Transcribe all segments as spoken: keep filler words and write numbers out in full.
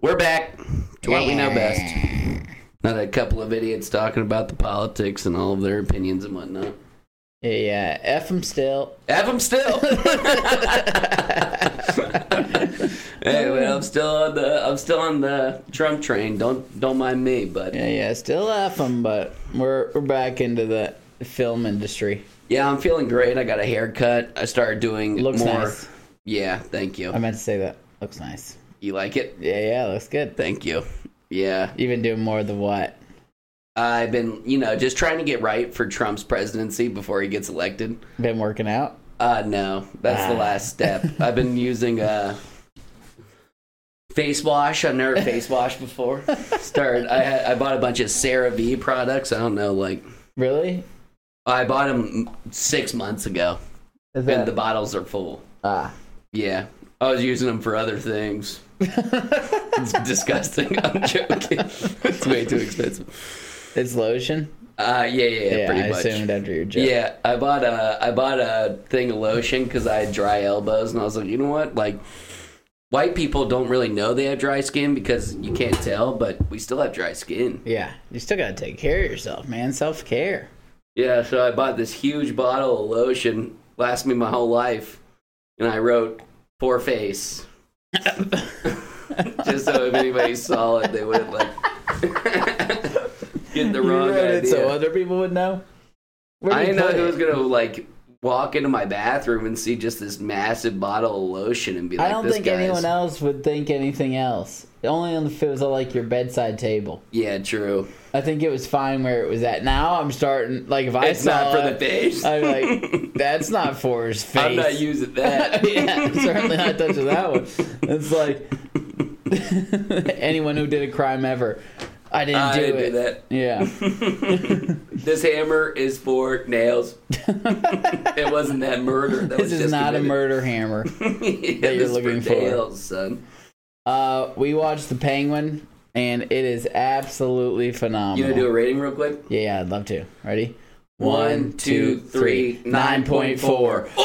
We're back to what we know best. Not a couple of idiots talking about the politics and all of their opinions and whatnot. Yeah, yeah. F them still. F them still. Hey, man, I'm still on the I'm still on the Trump train. Don't don't mind me, but Yeah, yeah. Still F them, but we're we're back into the film industry. yeah, I'm feeling great. I got a haircut. I started doing Looks more. nice. Yeah, thank you. I meant to say that. Looks nice. You like it? Yeah, yeah. Looks good. Thank you. Yeah. You've been doing more of the what? I've been, you know, just trying to get right for Trump's presidency before he gets elected. Been working out? Uh, no, that's Ah. the last step. I've been using uh, face wash. I've never face washed before. Started. I had, I bought a bunch of CeraVe products. I don't know, like Really? I bought them six months ago, Is and the bottles are full. Ah. Yeah, I was using them for other things. It's disgusting. I'm joking. It's way too expensive. It's lotion? Uh, yeah, yeah, yeah, Yeah, pretty I much. assumed after your joke. Yeah, I bought a I bought a thing of lotion because I had dry elbows, and I was like, you know what? Like, white people don't really know they have dry skin because you can't tell, but we still have dry skin. Yeah. You still gotta take care of yourself, man. Self-care. Yeah, so I bought this huge bottle of lotion, lasts me my whole life, and I wrote "poor face," just so if anybody saw it, they wouldn't like get the You wrong wrote it idea. so other people would know? Where'd I you didn't know put who it? was gonna like walk into my bathroom and see just this massive bottle of lotion and be like, I don't this think guy's... anyone else would think anything else. Only if it was on, like, your bedside table. Yeah, true. I think it was fine where it was at. Now I'm starting, like, if I It's saw not for it, the face. I'm like, that's not for his face. I'm not using that. Yeah, certainly not touching that one. It's like anyone who did a crime ever. I didn't I do didn't it. do that. Yeah. This hammer is for nails. It wasn't that murder. That This was is just not committed. a murder hammer. Yeah, that you're this is looking for. nails, son. Uh, we watched The Penguin, and it is absolutely phenomenal. You gonna do a rating real quick? Yeah, I'd love to. Ready? One, two, three, nine point four. Oh!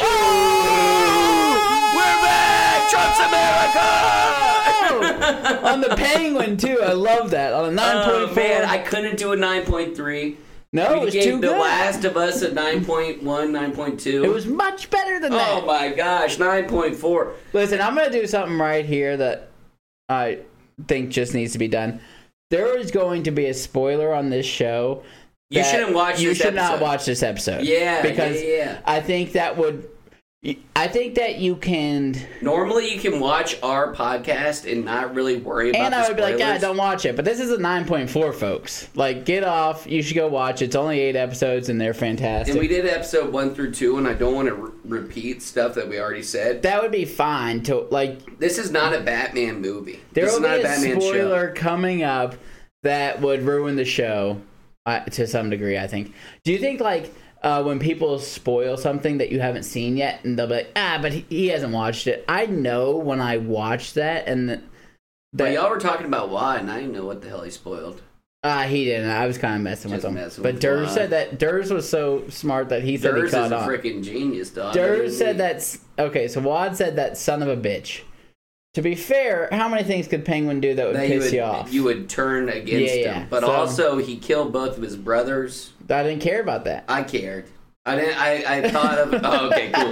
We're back! Trump's America! On The Penguin, too. I love that. On a nine point Oh, four. man, I couldn't do a nine point three. no, it We was gave too The good. Last of Us a nine point one, nine point two. It was much better than that. Oh my gosh, nine point four. Listen, I'm going to do something right here that I think just needs to be done. There is going to be a spoiler on this show. You that shouldn't watch You this should not episode. watch this episode. Yeah, because yeah, yeah. I think that would. I think that you can. Normally you can watch our podcast and not really worry about And the I would be like, spoilers. yeah, don't watch it. But this is a nine point four, folks. Like, get off. You should go watch it. It's only eight episodes, and they're fantastic. And we did episode one through two, and I don't want to re- repeat stuff that we already said. That would be fine. To like, This is not a Batman movie. there this will is not be a a Batman spoiler show. coming up that would ruin the show uh, to some degree, I think. Do you think, like, uh, when people spoil something that you haven't seen yet, and they'll be like, ah, but he, he hasn't watched it. I know when I watch that, and the, But that y'all were talking about why, and I didn't know what the hell he spoiled. uh, he didn't. I was kind of messing with Just him. messing But with Durs Juan. said that Durs was so smart that he said Durs he is caught a on. freaking genius, dog. Durs said that's okay. So Wad said that son of a bitch. To be fair, how many things could Penguin do that would that piss you would, you off? you would turn against Yeah, yeah. him. But So- also, he killed both of his brothers. I didn't care about that. I cared. I didn't. I, I thought of. Oh, okay, cool.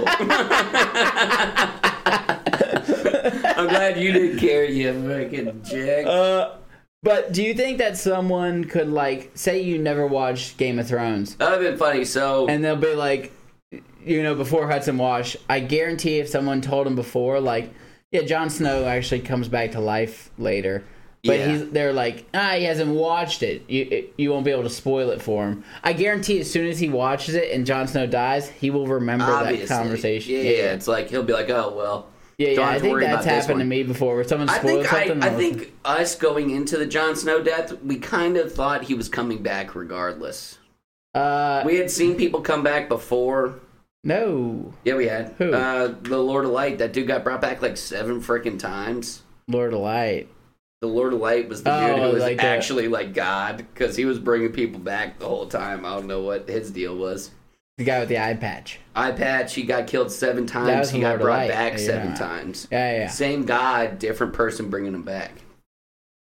I'm glad you didn't care, you fucking jack. Uh, but do you think that someone could, like, say you never watched Game of Thrones, That would have been funny. So and they'll be like, you know, before Hudson Wash, I guarantee if someone told him before, like, yeah, Jon Snow actually comes back to life later. But Yeah. he's, they're like, ah, he hasn't watched it. You it, you won't be able to spoil it for him. I guarantee as soon as he watches it and Jon Snow dies, he will remember obviously, that conversation. Yeah, yeah, it's like he'll be like, oh well. yeah, don't yeah. have I to think worry that's about this happened to one. me before, where someone I spoils think I, something. I and think us going into the Jon Snow death, we kind of thought he was coming back regardless. uh, We had seen people come back before. no, Yeah, we had. Who? Uh, the Lord of Light. That dude got brought back like seven freaking times. Lord of Light. The Lord of Light was the Oh, dude who was like the- actually like God, because he was bringing people back the whole time. I don't know what his deal was. The guy with the eye patch. Eye patch, he got killed seven That times. was He the got Lord of brought Light. back Yeah. seven times. Yeah, yeah. Same God, different person bringing him back.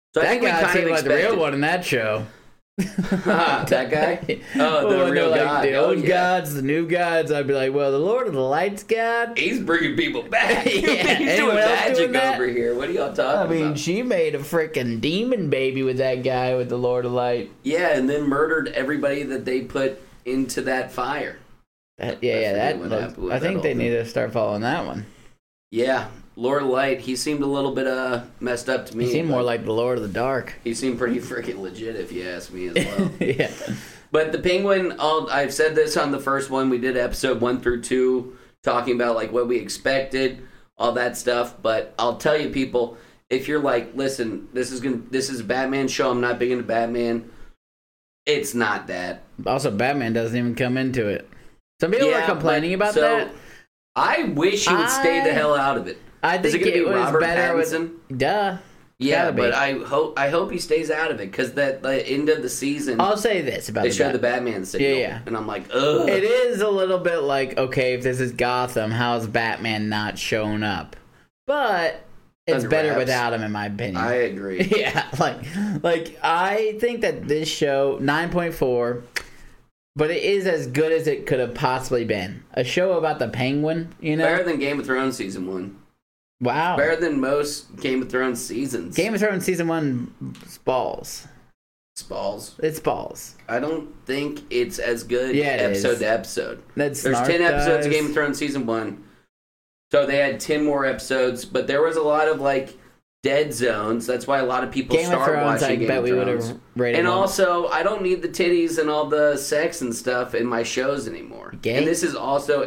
So I That think we guy kind seemed of like the real expected- one in that show. that guy? Oh, the When they're real like God. the Oh, old yeah. gods, the new gods. I'd be like, well, the Lord of the Lights God. He's bringing people back. Yeah, He's doing anyone else magic doing that? over here. What are y'all talking I mean, about? she made a freaking demon baby with that guy with the Lord of Light. Yeah, and then murdered everybody that they put into that fire. That, yeah, I yeah, forget that. what looked- happened with I that think they whole need to start following that one. Yeah, Lord of Light. He seemed a little bit uh messed up to me. He seemed but more like the Lord of the Dark. he seemed pretty freaking legit, if you ask me as well. Yeah. But the Penguin, I'll, I've said this on the first one. We did episode one through two, talking about like what we expected, all that stuff. But I'll tell you, people, if you're like, listen, this is gonna, this is a Batman show. I'm not big into Batman. It's not that. Also, Batman doesn't even come into it. Some people Yeah, are complaining but- about so, that. I wish he would stay the I- hell out of it. I Is think it going to it be was Robert better Pattinson? with. Duh. Yeah, Gotta be. but I hope I hope he stays out of it because that the end of the season I'll say this about they the showed the Batman. Batman signal, Yeah, yeah. and I'm like, ugh. It is a little bit like, okay, if this is Gotham, how's Batman not shown up? But it's Under better wraps. without him, in my opinion. I agree. Yeah, like, like I think that this show nine point four, but it is as good as it could have possibly been. A show about the Penguin, you know? Better than Game of Thrones season one. Wow. Better than most Game of Thrones seasons. Game of Thrones season one, it's balls. Spalls. It's balls. I don't think it's as good Yeah, it episode is. to episode. That's There's ten episodes of Game of Thrones season one, so they had ten more episodes. But there was a lot of like dead zones. That's why a lot of people Game of start Thrones, watching I Game bet of we would Thrones. have rated And one. also, I don't need the titties and all the sex and stuff in my shows anymore. Gay? And this is also.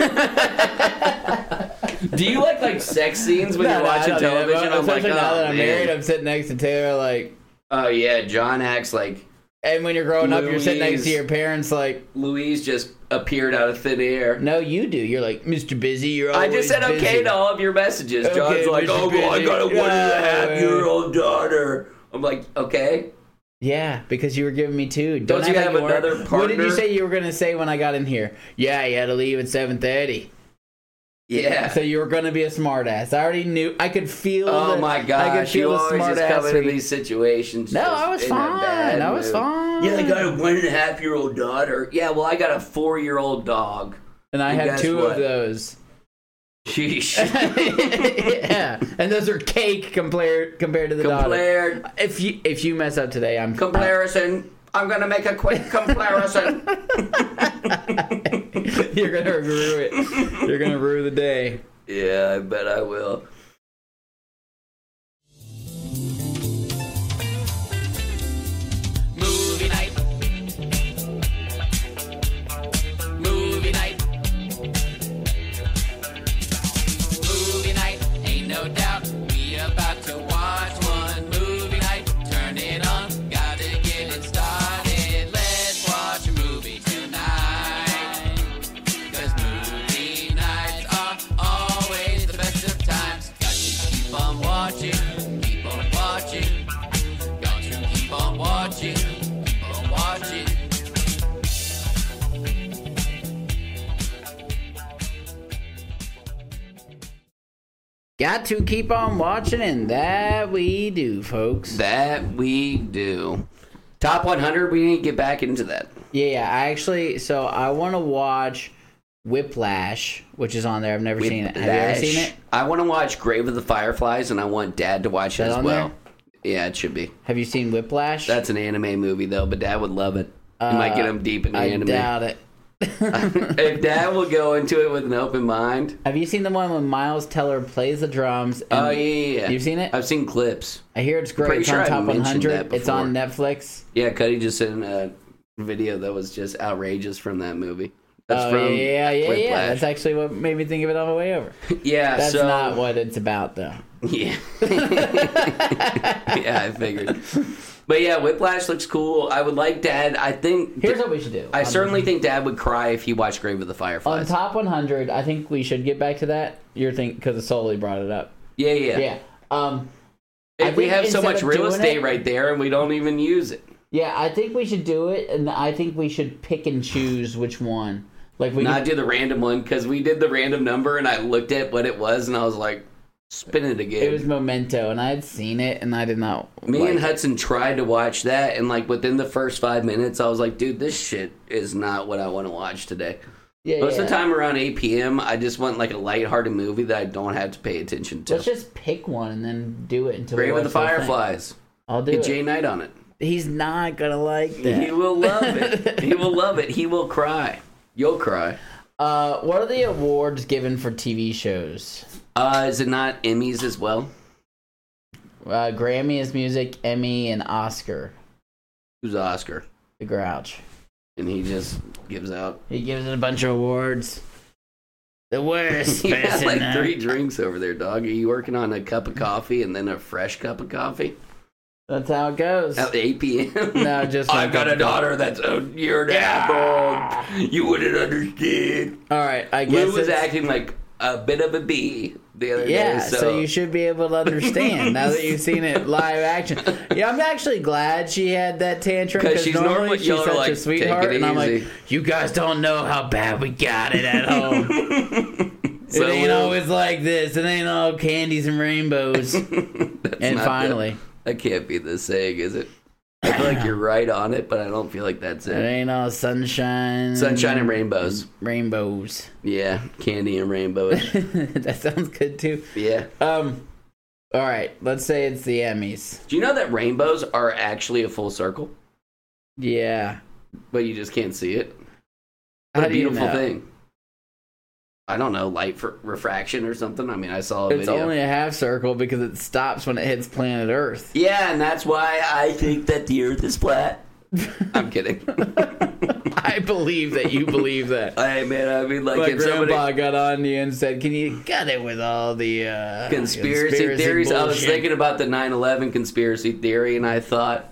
Do you like like sex scenes when No, you're no, I watching don't do that, television? but I'm like, especially now oh that I'm married, man. I'm sitting next to Taylor, like, Oh yeah, John acts like and when you're growing up, you're sitting next to Louise. your parents, like, Louise just appeared out of thin air. no, you do. You're like, Mister Busy, you're I always just said okay busy. to all of your messages. Okay, John's like, Mister oh, well, I Busy. got a one and a half Yeah. year old daughter. I'm like, okay. Yeah, because you were giving me two. Don't act you like have weren't. another What did you partner? say you were going to say when I got in here? Yeah, you had to leave at seven thirty. Yeah. So you were going to be a smartass. I already knew. I could feel Oh the, my I could gosh, you feel the always just smartass. come into re- these situations. No, just I was in a fine. bad I was mood. fine. Yeah, I got a one and a half year old daughter. Yeah, well, I got a four year old dog. And I And have guess two what? of those. Sheesh. Yeah, and those are cake compared compared to the daughter. Compared, If you if you mess up today, I'm comparison. I'm gonna make a quick comparison. You're gonna rue it. You're gonna rue the day. Yeah, I bet I will. Movie night. Movie night. Movie night, ain't no doubt. We about to watch one movie night. Turn it on, gotta get it started. Let's watch a movie tonight. 'Cause movie nights are always the best of times. Got to keep on watching, keep on watching. Got to keep on watching, keep on watching. Got to keep on watching, and that we do, folks. That we do. Top one hundred, we need to get back into that. Yeah, yeah. I actually, so I want to watch Whiplash, which is on there. I've never seen it. Have you ever seen it? I want to watch Grave of the Fireflies, and I want Dad to watch it that as on well. Yeah, it should be. Have you seen Whiplash? That's an anime movie, though, but Dad would love it. You might get him deep into I anime. doubt it. If Dad will go into it with an open mind. Have you seen the one when Miles Teller plays the drums? and- Oh, yeah, yeah, yeah. You've seen it? I've seen clips. I hear it's great. pretty It's sure on I top mentioned one that hundred. It's on before. Netflix. Yeah, Cuddy just sent a video that was just outrageous from that movie. That's Oh, from yeah, yeah, yeah, yeah. Whiplash. That's actually what made me think of it on the way over. Yeah, That's so... not what it's about, though. Yeah. Yeah, I figured. But yeah, Whiplash looks cool. I would like Dad. I think... Here's what we should do. I On- certainly think Dad would cry if he watched Grave of the On Fireflies. top one hundred, I think we should get back to that. You're thinking, because Sully brought it up. Yeah, yeah. Yeah. Um, I If we think have so instead much of real doing estate it- right there and we don't even use it. yeah, I think we should do it, and I think we should pick and choose which one. Like we Not could- do the random one, because we did the random number and I looked at what it was and I was like, Spin it again. It was Memento, and I had seen it, and I did not. Me like and it. Hudson tried to watch that, and like within the first five minutes, I was like, "Dude, this shit is not what I want to watch today." Yeah, Most yeah. of the time around eight p.m., I just want like a lighthearted movie that I don't have to pay attention to. Let's just pick one and then do it until we Grave with the watch whole thing. Fireflies. I'll do Get it. Jay Knight on it. He's not gonna like that. He will love it. He will love it. He will cry. You'll cry. Uh, what are the awards given for T V shows? Uh, is it not Emmys as well? Uh, Grammy is music, Emmy, and Oscar. Who's Oscar? The Grouch. And he just gives out. He gives it a bunch of awards. The worst You got person. like uh, three drinks over there, dog. Are you working on a cup of coffee and then a fresh cup of coffee? That's how it goes. At eight p.m.? No, just I've my got cup a of daughter that's a year and a half old. You wouldn't understand. All right, I guess Lou was it's- acting like a bit of a bee the other Yeah, day. so. So, you should be able to understand now that you've seen it live action. Yeah, I'm actually glad she had that tantrum 'Cause because she's normally normally- she's y'all are such like, a "Take sweetheart, it and I'm like, easy." you guys don't know how bad we got it at home. So it ain't Lou- always like this. It ain't all candies and rainbows. That's And not finally, the- that can't be the saying, is it? I feel like you're right on it, but I don't feel like that's it it. ain't all sunshine. Sunshine and rainbows. Rainbows. Yeah, candy and rainbows. That sounds good too. Yeah. Um. All right, let's say it's the Emmys. Do you know that rainbows are actually a full circle, Yeah. but you just can't see it? What How a do you beautiful know? thing. I don't know, light for refraction or something. I mean, I saw a It's video. only a half circle because it stops when it hits planet Earth. Yeah, and that's why I think that the Earth is flat. I'm kidding. I believe that you believe that. Hey, man, I mean, like, My if somebody... grandpa got on you and said, "Can you cut it with all the uh, Conspiracy, theories. I was bullshit?" thinking about the nine eleven conspiracy theory, and I thought,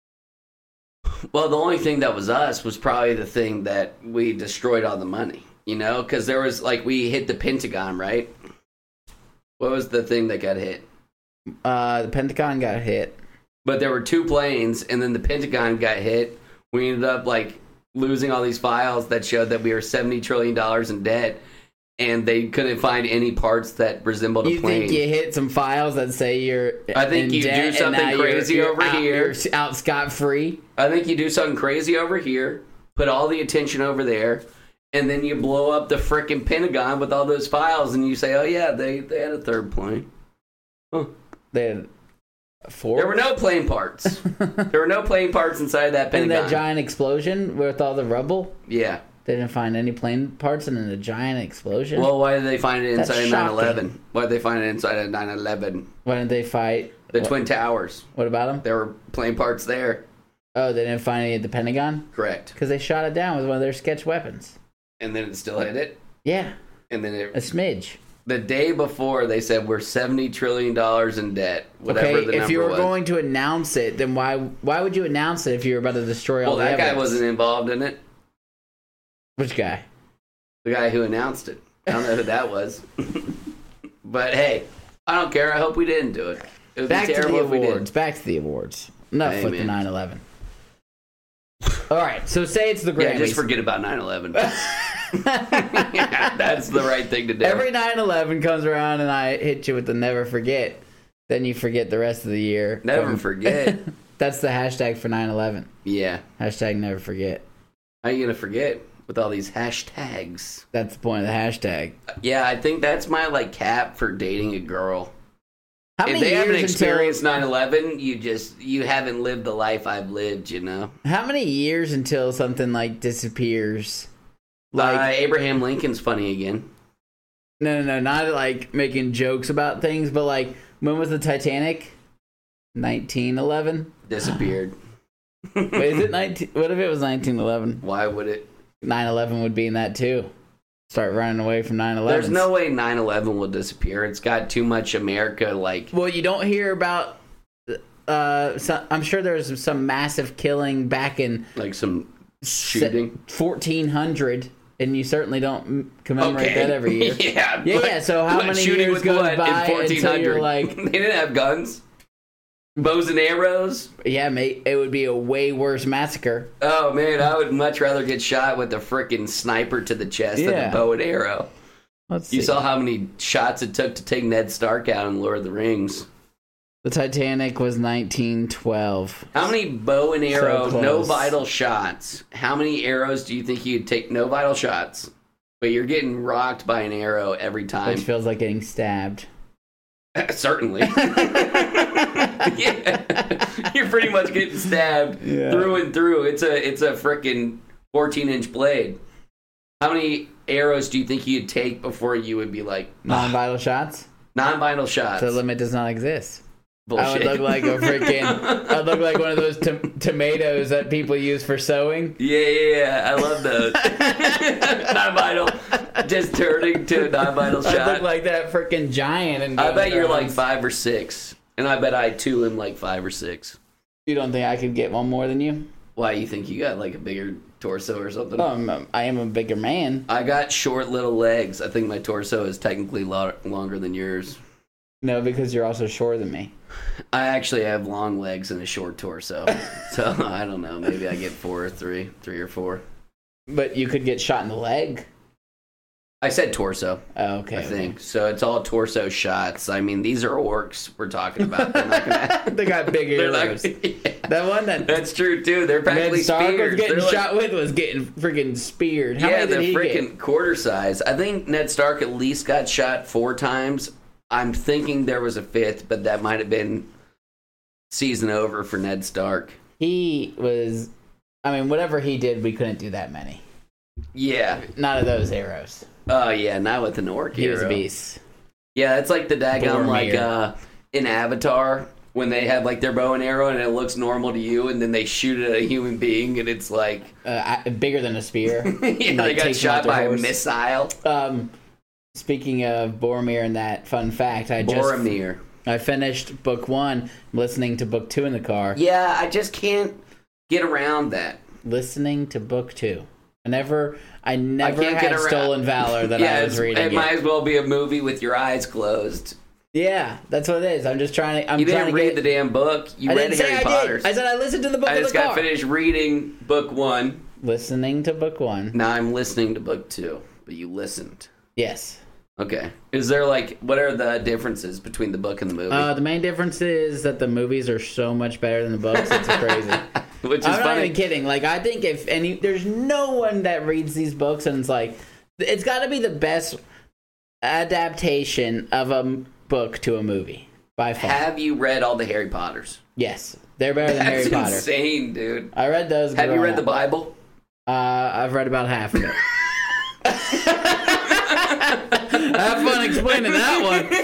well, the only thing that was us was probably the thing that we destroyed all the money, you know? Because there was, like, we hit the Pentagon, right? What was the thing that got hit? Uh, the Pentagon got hit. But there were two planes, and then the Pentagon got hit. We ended up, like, losing all these files that showed that we were seventy trillion dollars in debt, and they couldn't find any parts that resembled a You plane. think you hit some files that say you're I think in you do debt and something now you're- crazy you're over out, here. You're out scot-free? I think you do something crazy over here, put all the attention over there, and then you blow up the frickin' Pentagon with all those files, and you say, oh, yeah, they, they had a third plane. Huh. They had four? There were no plane parts. There were no plane parts inside that In Pentagon. that giant explosion with all the rubble? Yeah. They didn't find any plane parts in the giant explosion? Well, why did they find it That's inside of shocking. nine eleven? Why did they find it inside of nine eleven? Why didn't they fight? The what, Twin Towers. what about them? There were plane parts there. Oh, they didn't find any at the Pentagon? Correct. Because they shot it down with one of their sketch weapons. And then it still hit it. Yeah, And then a it, smidge. the day before, they said we're seventy trillion dollars in debt. Whatever Okay, the if number you were was. going to announce it, then why why would you announce it if you were about to destroy all Well, the that guy evidence? wasn't involved in it. Which guy? The guy who announced it. I don't know who that was. But hey, I don't care. I hope we didn't do it. It would Back be to terrible the if we did. awards. Back to the awards. Enough Hey, with the man. nine eleven. All right, so say it's the Grammys. Yeah, just forget about nine eleven. That's the right thing to do. Every nine eleven comes around and I hit you with the never forget. Then you forget the rest of the year. Never Um, forget. That's the hashtag for nine eleven. Yeah. Hashtag never forget. How are you going to forget with all these hashtags? That's the point of the hashtag. Yeah, I think that's my like cap for dating a girl. How If many they haven't years experienced until, nine eleven, you just you haven't lived the life I've lived, you know. how many years until something like disappears? Like Like uh, Abraham Lincoln's funny again. no, no, no, not like making jokes about things, but like when was the Titanic? nineteen eleven. Disappeared. Wait, is it nineteen? What if it was nineteen eleven? Why would it? nine eleven would be in that too. Start running away from nine eleven. There's no way nine eleven will disappear. It's got too much America, like... Well, you don't hear about. Uh, some, I'm sure there was some massive killing back in like some shooting. fourteen hundred, and you certainly don't m- commemorate Okay. that every year. yeah. Yeah, but- yeah, so how but many shooting years with goes what by in fourteen until hundred? you're like- they didn't have guns? Bows and arrows? Yeah, mate, it would be a way worse massacre. Oh, man, I would much rather get shot with a frickin' sniper to the chest than Yeah. a bow and arrow. Let's You see. saw how many shots it took to take Ned Stark out in Lord of the Rings. The Titanic was nineteen twelve. How many bow and arrow, So no close. vital shots? How many arrows do you think you'd take? No vital shots, but you're getting rocked by an arrow every time. Which feels like getting stabbed. Certainly. Yeah. You're pretty much getting stabbed Yeah. through and through. It's a it's a freaking fourteen inch blade. How many arrows do you think you'd take before you would be like Non-vital shots? non-vital shots? The limit does not exist. Bullshit. I would look like a freaking. I would look like one of those tom- tomatoes that people use for sewing. Yeah, yeah, yeah. I love those. Non-vital. Just turning to a non-vital I shot. look like that freaking giant. And I Game bet of you're like Thrones. five or six. And I bet I too am like five or six. You don't think I could get one more than you? Why, you think you got like a bigger torso or something? Oh, I'm a, I am a bigger man. I got short little legs. I think my torso is technically lo- longer than yours. No, because you're also shorter than me. I actually have long legs and a short torso. So I don't know. Maybe I get four or three, three or four. But you could get shot in the leg. I said torso. Oh, okay. I think so. It's all torso shots. I mean, these are orcs we're talking about. They're not gonna. They got big they're not- arrows. yeah. That one that That's true too. They're practically Ned Stark spears. was getting They're like- shot with was getting freaking speared. How yeah, many the did he freaking get? quarter size. I think Ned Stark at least got shot four times. I'm thinking there was a fifth, but that might have been season over for Ned Stark. He was. I mean, whatever he did, we couldn't do that many. Yeah. Not of those arrows. Oh yeah, not with an orc He was a hero. beast. Yeah, it's like the daggum Boromir. like uh, in Avatar when they have like their bow and arrow and it looks normal to you, and then they shoot it at a human being and it's like Uh, I- bigger than a spear. yeah, And, they like, got takes them off shot their by a horse. missile. Um, speaking of Boromir and that fun fact, I just Boromir. I finished book one, listening to book two in the car. Yeah, I just can't get around that. Listening to book two. I never, I never can't get had around- Stolen Valor that yeah, I was it's- reading. it yet. might as well be a movie with your eyes closed. Yeah, that's what it is. I'm just trying to. I'm You trying didn't to read get, the damn book. You I read didn't say Harry I Potter's. did. I said I listened to the book I in just the got car. finished reading book one. Listening to book one. Now I'm listening to book two. But you listened. Yes. Okay. Is there like what are the differences between the book and the movie? Uh, the main difference is that the movies are so much better than the books. It's crazy. Which is I'm not funny. even kidding. Like, I think if any, there's no one that reads these books and it's like, it's got to be the best adaptation of a m- book to a movie by far. Have you read all the Harry Potters? Yes, they're better than That's Harry Potter. insane, dude. I read those. Have you growing read the up. Bible? Uh, I've read about half of it. Have fun explaining that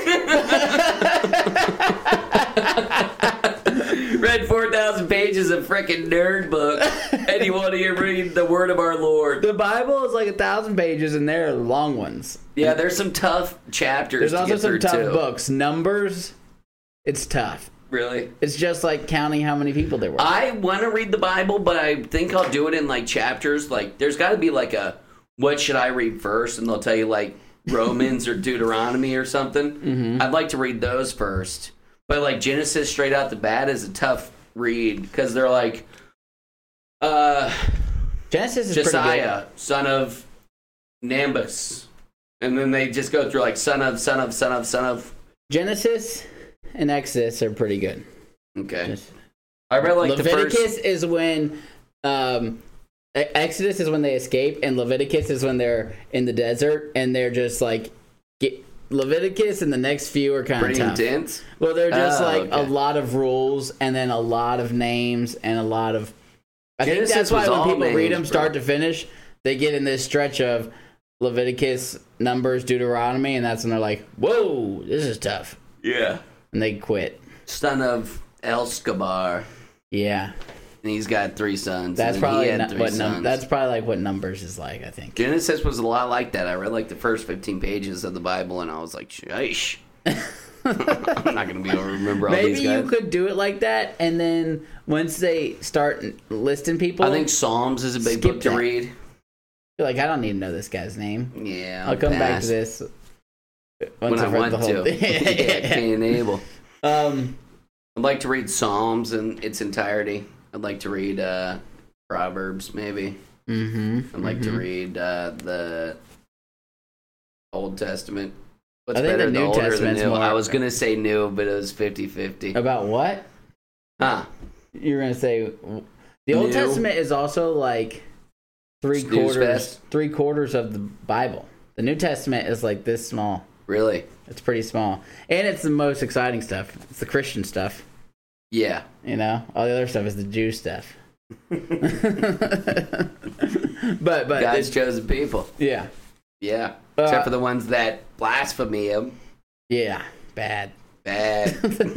one. Read four thousand pages of freaking nerd book, and you want to read the word of our Lord. The Bible is like a thousand pages, and they're long ones. Yeah, there's some tough chapters. There's to also get some through tough too. books. Numbers, it's tough. Really? It's just like counting how many people there were. I want to read the Bible, but I think I'll do it in like chapters. Like, there's got to be like a what should I read first, and they'll tell you like Romans or Deuteronomy or something. Mm-hmm. I'd like to read those first, but like Genesis straight out the bat is a tough read because they're like, uh, Genesis is pretty Josiah, son of Nambus, and then they just go through like son of, son of, son of, son of. good. Genesis and Exodus are pretty good. Okay, Just- I read like the Leviticus first. is when um, E- Exodus is when they escape, and Leviticus is when they're in the desert, and they're just like get, Leviticus and the next few are kind of Pretty tough. intense. Well, they're just Oh, like okay. a lot of rules, and then a lot of names, and a lot of. I think Genesis that's why was when all people read names, them start bro. to finish, they get in this stretch of Leviticus, Numbers, Deuteronomy, and that's when they're like, "Whoa, this is tough," Yeah, and they quit. son of Escobar. Yeah, And he's got three sons. that's and then probably he had nu- three what num- sons. that's probably like what Numbers is like. I think. Genesis was a lot like that. I read like the first fifteen pages of the Bible, and I was like, "Sheesh, I'm not gonna be able to remember all Maybe these guys." you could do it like that, and then once they start listing people, I think Psalms is a big Skip book to that. read. you're like, I don't need to know this guy's name. Yeah, I'll come back pass. to this when I I've read want the whole to. thing. yeah, Cain and Abel. Um, I'd like to read Psalms in its entirety. I'd like to read uh, Proverbs, maybe. mm-hmm, I'd like to read uh, the Old Testament. What's I think better, the New older or the Testament's new? more- I was gonna say new, but it was fifty-fifty. About what? Huh? You were gonna say the Old New? Testament is also like three Snooze quarters, fest. three quarters of the Bible. The New Testament is like this small. Really? It's pretty small, and it's the most exciting stuff. It's the Christian stuff. Yeah. You know, all the other stuff is the Jew stuff. but but God's it- chosen people. yeah, Yeah. Uh, Except for the ones that blaspheme him. yeah, bad. Bad.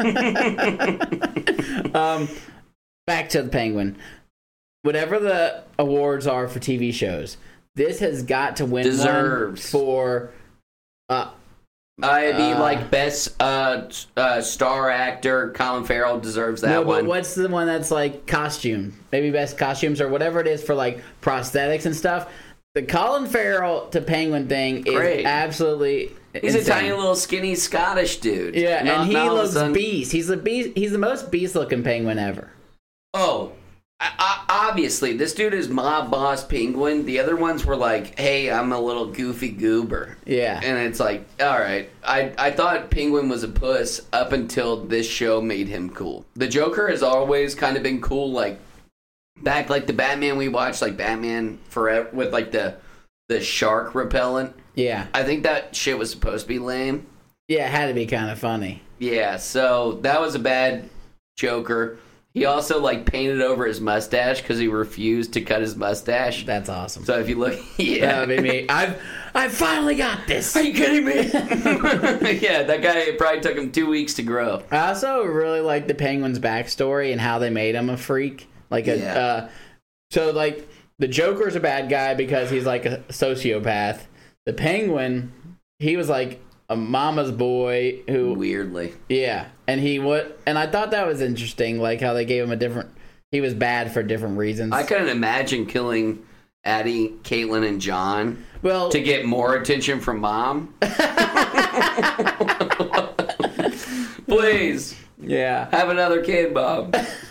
um, back to the Penguin. Whatever the awards are for T V shows, this has got to win Deserves. one for. Uh, I'd be Uh, like best uh, uh, star actor. Colin Farrell deserves that no, but one. what's the one that's like costume? Maybe best costumes or whatever it is for like prosthetics and stuff. The Colin Farrell to Penguin thing is Great. absolutely. He's insane. a tiny little skinny Scottish dude. Yeah, Not- and he not all of a looks sudden- beast. He's the beast. He's the most beast looking penguin ever. Oh, I, I, obviously, this dude is mob boss penguin. The other ones were like, hey, I'm a little goofy goober. Yeah. And it's like, all right. I, I thought Penguin was a puss up until this show made him cool. The Joker has always kind of been cool, like, back like the Batman we watched, like Batman Forever, with like the the shark repellent. Yeah. I think that shit was supposed to be lame. Yeah, it had to be kind of funny. Yeah, so that was a bad Joker. He also like painted over his mustache because he refused to cut his mustache. That's awesome. So if you look, yeah, That would be me. I've I finally got this. Are you kidding me? Yeah, that guy, it probably took him two weeks to grow. I also really like the Penguin's backstory and how they made him a freak. Like a Yeah. uh, so like the Joker's a bad guy because he's like a sociopath. The Penguin, he was like a mama's boy who Weirdly, yeah, and he what and I thought that was interesting, like how they gave him a different. He was bad for different reasons. I couldn't imagine killing Addie, Caitlin, and John well to get more attention from mom. Please yeah. have another kid, Mom.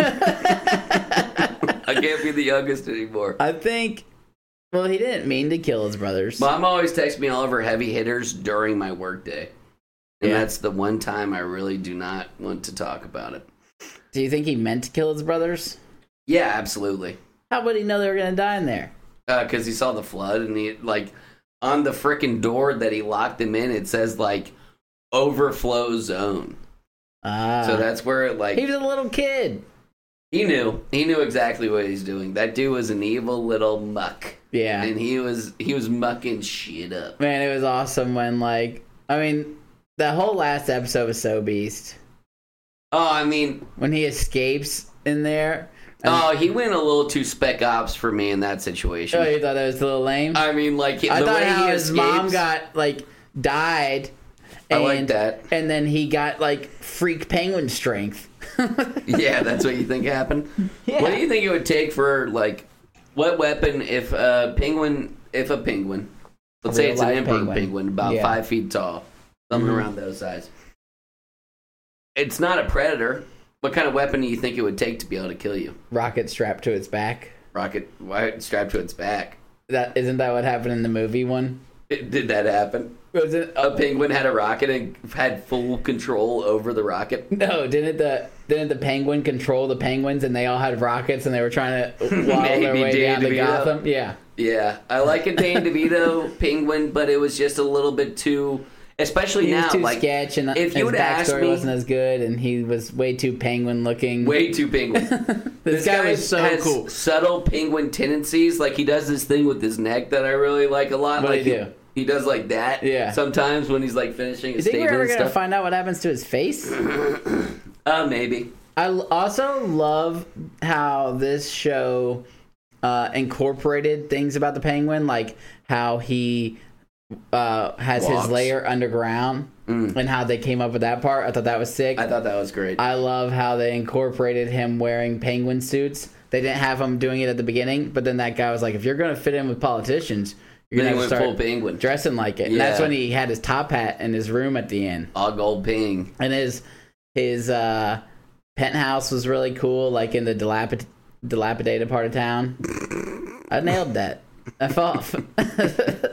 I can't be the youngest anymore. I think. Well, he didn't mean to kill his brothers. Mom always texts me all of her heavy hitters during my workday. And Yeah. that's the one time I really do not want to talk about it. Do you think he meant to kill his brothers? Yeah, absolutely. How would he know they were gonna die in there? Because he saw the flood and he, like, on the frickin' door that he locked them in, it says, like, overflow zone. Ah, So that's where, like, he was a little kid. he knew. He knew exactly what he's doing. That dude was an evil little muck. Yeah, And he was he was mucking shit up. man, it was awesome when like I mean, the whole last episode was so beast Oh, I mean, when he escapes in there. and- oh, he went a little too spec ops for me in that situation. oh, you thought that was a little lame? I mean, like, he- I the thought way how he his escapes, mom got like died. I And, like that. And then he got like freak penguin strength. Yeah, that's what you think happened? Yeah. What do you think it would take for, like, what weapon if a penguin, if a penguin, let's say it's an real-life emperor penguin. penguin, about Yeah. five feet tall, something Mhm. around those size. It's not a predator. What kind of weapon do you think it would take to be able to kill you? Rocket strapped to its back. Rocket why, strapped to its back. That isn't that what happened in the movie one? It, did that happen? Was it? A penguin had a rocket and had full control over the rocket? No, didn't the didn't the penguin control the penguins and they all had rockets and they were trying to waddle their Maybe way Dan down to DeVito. Gotham? Yeah. Yeah, I like a Dane DeVito penguin, but it was just a little bit too, especially He now. was too like, sketch and if you his would ask backstory me- wasn't as good and he was way too penguin looking. way too penguin. this, guy, was so has cool. subtle penguin tendencies. Like, he does this thing with his neck that I really like a lot. What'd like he do? He does like that. Yeah. Sometimes when he's like finishing You his think we're statement ever and gonna stuff. find out what happens to his face? uh, maybe. I l- also love how this show uh, incorporated things about the penguin, like how he uh, has Walks. his lair underground Mm. and how they came up with that part. I thought that was sick. I thought that was great. I love how they incorporated him wearing penguin suits. They didn't have him doing it at the beginning, but then that guy was like, if you're going to fit in with politicians, you're then going he to went start full penguin. dressing like it. And that's Yeah. when he had his top hat in his room at the end. All gold ping. And his his uh, penthouse was really cool, like in the dilapid- dilapidated part of town. I nailed that. I thought.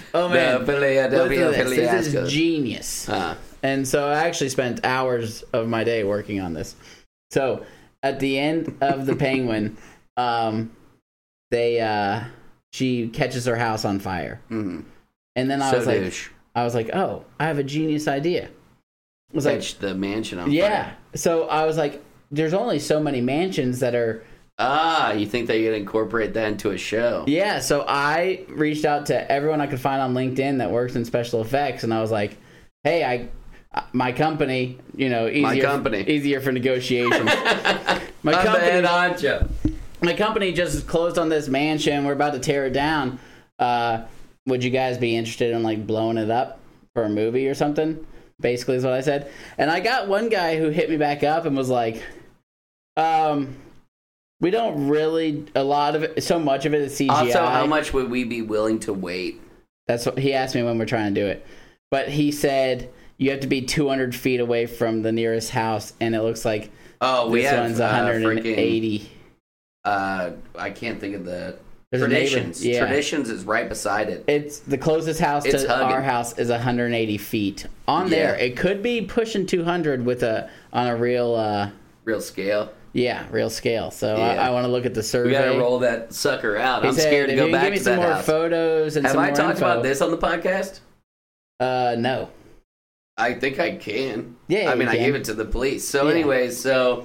Oh man, The Philadelphia listen to this. This Fiasco. is genius. Huh. And so I actually spent hours of my day working on this. So at the end of the Penguin, um, they uh, she catches her house on fire, Mm-hmm. and then I So was like, douche. I was like, oh, I have a genius idea. I was like, Catch the mansion on yeah. fire. So I was like, there's only so many mansions that are. Ah, you think they could incorporate that into a show? Yeah, so I reached out to everyone I could find on LinkedIn that works in special effects, and I was like, hey, I. My company, you know, easier, My company. easier for negotiations. My I'm the company, head honcho. my company just closed on this mansion. We're about to tear it down. Uh, would you guys be interested in like blowing it up for a movie or something? Basically, is what I said. And I got one guy who hit me back up and was like, um, "We don't really a lot of it. So much of it is C G I." Also, how much would we be willing to wait? That's what he asked me when we're trying to do it. But he said you have to be two hundred feet away from the nearest house, and it looks like Oh, we this have one's uh, one hundred eighty. freaking, uh, I can't think of the There's a neighbor- traditions. yeah. Traditions is right beside it. It's the closest house It's to hugging. our house is one hundred eighty feet. On there, Yeah. it could be pushing two hundred with a on a real, uh, Real scale. yeah, real scale. So Yeah. I, I want to look at the survey. We gotta roll that sucker out. He I'm said, scared to if go you can back give me to some that more house. photos and Have some I more talked info. about this on the podcast? Uh, no. I think I can. Yeah, I mean, you I can. gave it to the police. So, Yeah. anyways, so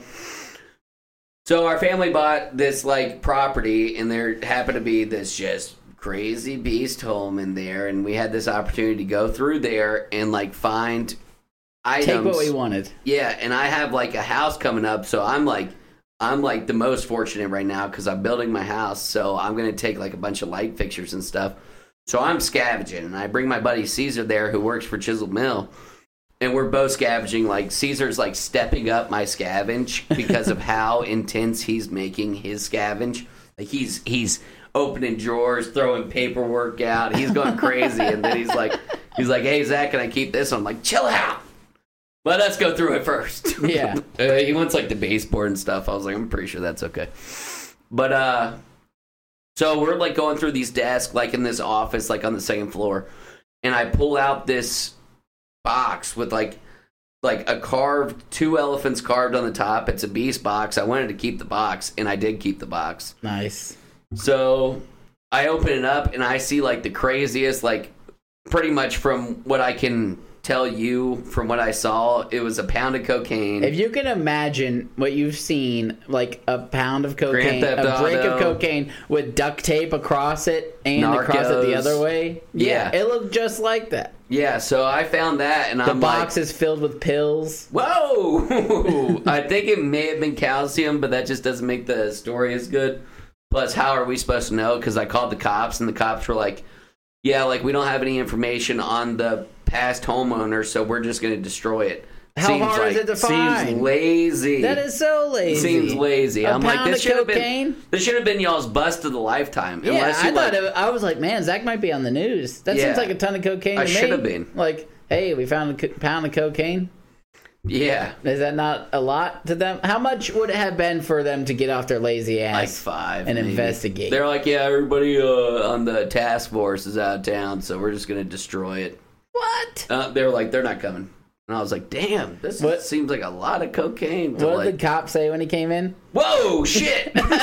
so our family bought this like property, and there happened to be this just crazy beast home in there, and we had this opportunity to go through there and like find items. Take what we wanted. Yeah, and I have like a house coming up, so I'm like, I'm like the most fortunate right now because I'm building my house. So I'm gonna take like a bunch of light fixtures and stuff. So I'm scavenging, and I bring my buddy Caesar there, who works for Chisel Mill, and we're both scavenging. Like Caesar's like stepping up my scavenge because of how intense he's making his scavenge. Like he's he's opening drawers, throwing paperwork out. He's going crazy, and then he's like, he's like, "Hey Zach, can I keep this?" I'm like, "Chill out. Let us go through it first." Yeah. uh, he wants like the baseboard and stuff. I was like, I'm pretty sure that's okay. But uh, so we're like going through these desks, like in this office, like on the second floor, and I pull out this box with like like a carved two elephants carved on the top. It's a beast box. I wanted to keep the box, and I did keep the box. Nice. So I open it up, and I see like the craziest, like pretty much from what I can tell you from what I saw, it was a pound of cocaine. If you can imagine what you've seen, like a pound of cocaine, Grand a Theft brick of Auto. cocaine with duct tape across it and across it the Narcos. other way. Yeah, Yeah. it looked just like that. Yeah, so I found that, and The I'm box like, is filled with pills. whoa! I think it may have been calcium, but that just doesn't make the story as good. Plus, how are we supposed to know? Because I called the cops, and the cops were like, yeah, like, we don't have any information on the past homeowner, so we're just going to destroy it. How hard is it to find? Seems lazy. That is so lazy. Seems lazy. A I'm like, pound this of should have cocaine? been this should have been y'all's bust of the lifetime. Yeah, Unless I you thought like, it, I was like, man, Zach might be on the news. That Yeah. seems like a ton of cocaine. I to me. should have been. Like, hey, we found a co- pound of cocaine. yeah, Is that not a lot to them? How much would it have been for them to get off their lazy ass? like five and maybe. investigate. They're like, yeah, everybody uh, on the task force is out of town, so we're just gonna destroy it. What? Uh, they were like, they're not coming, and I was like, damn, this What- seems like a lot of cocaine. To What like, did the cop say when he came in? whoa, shit! Like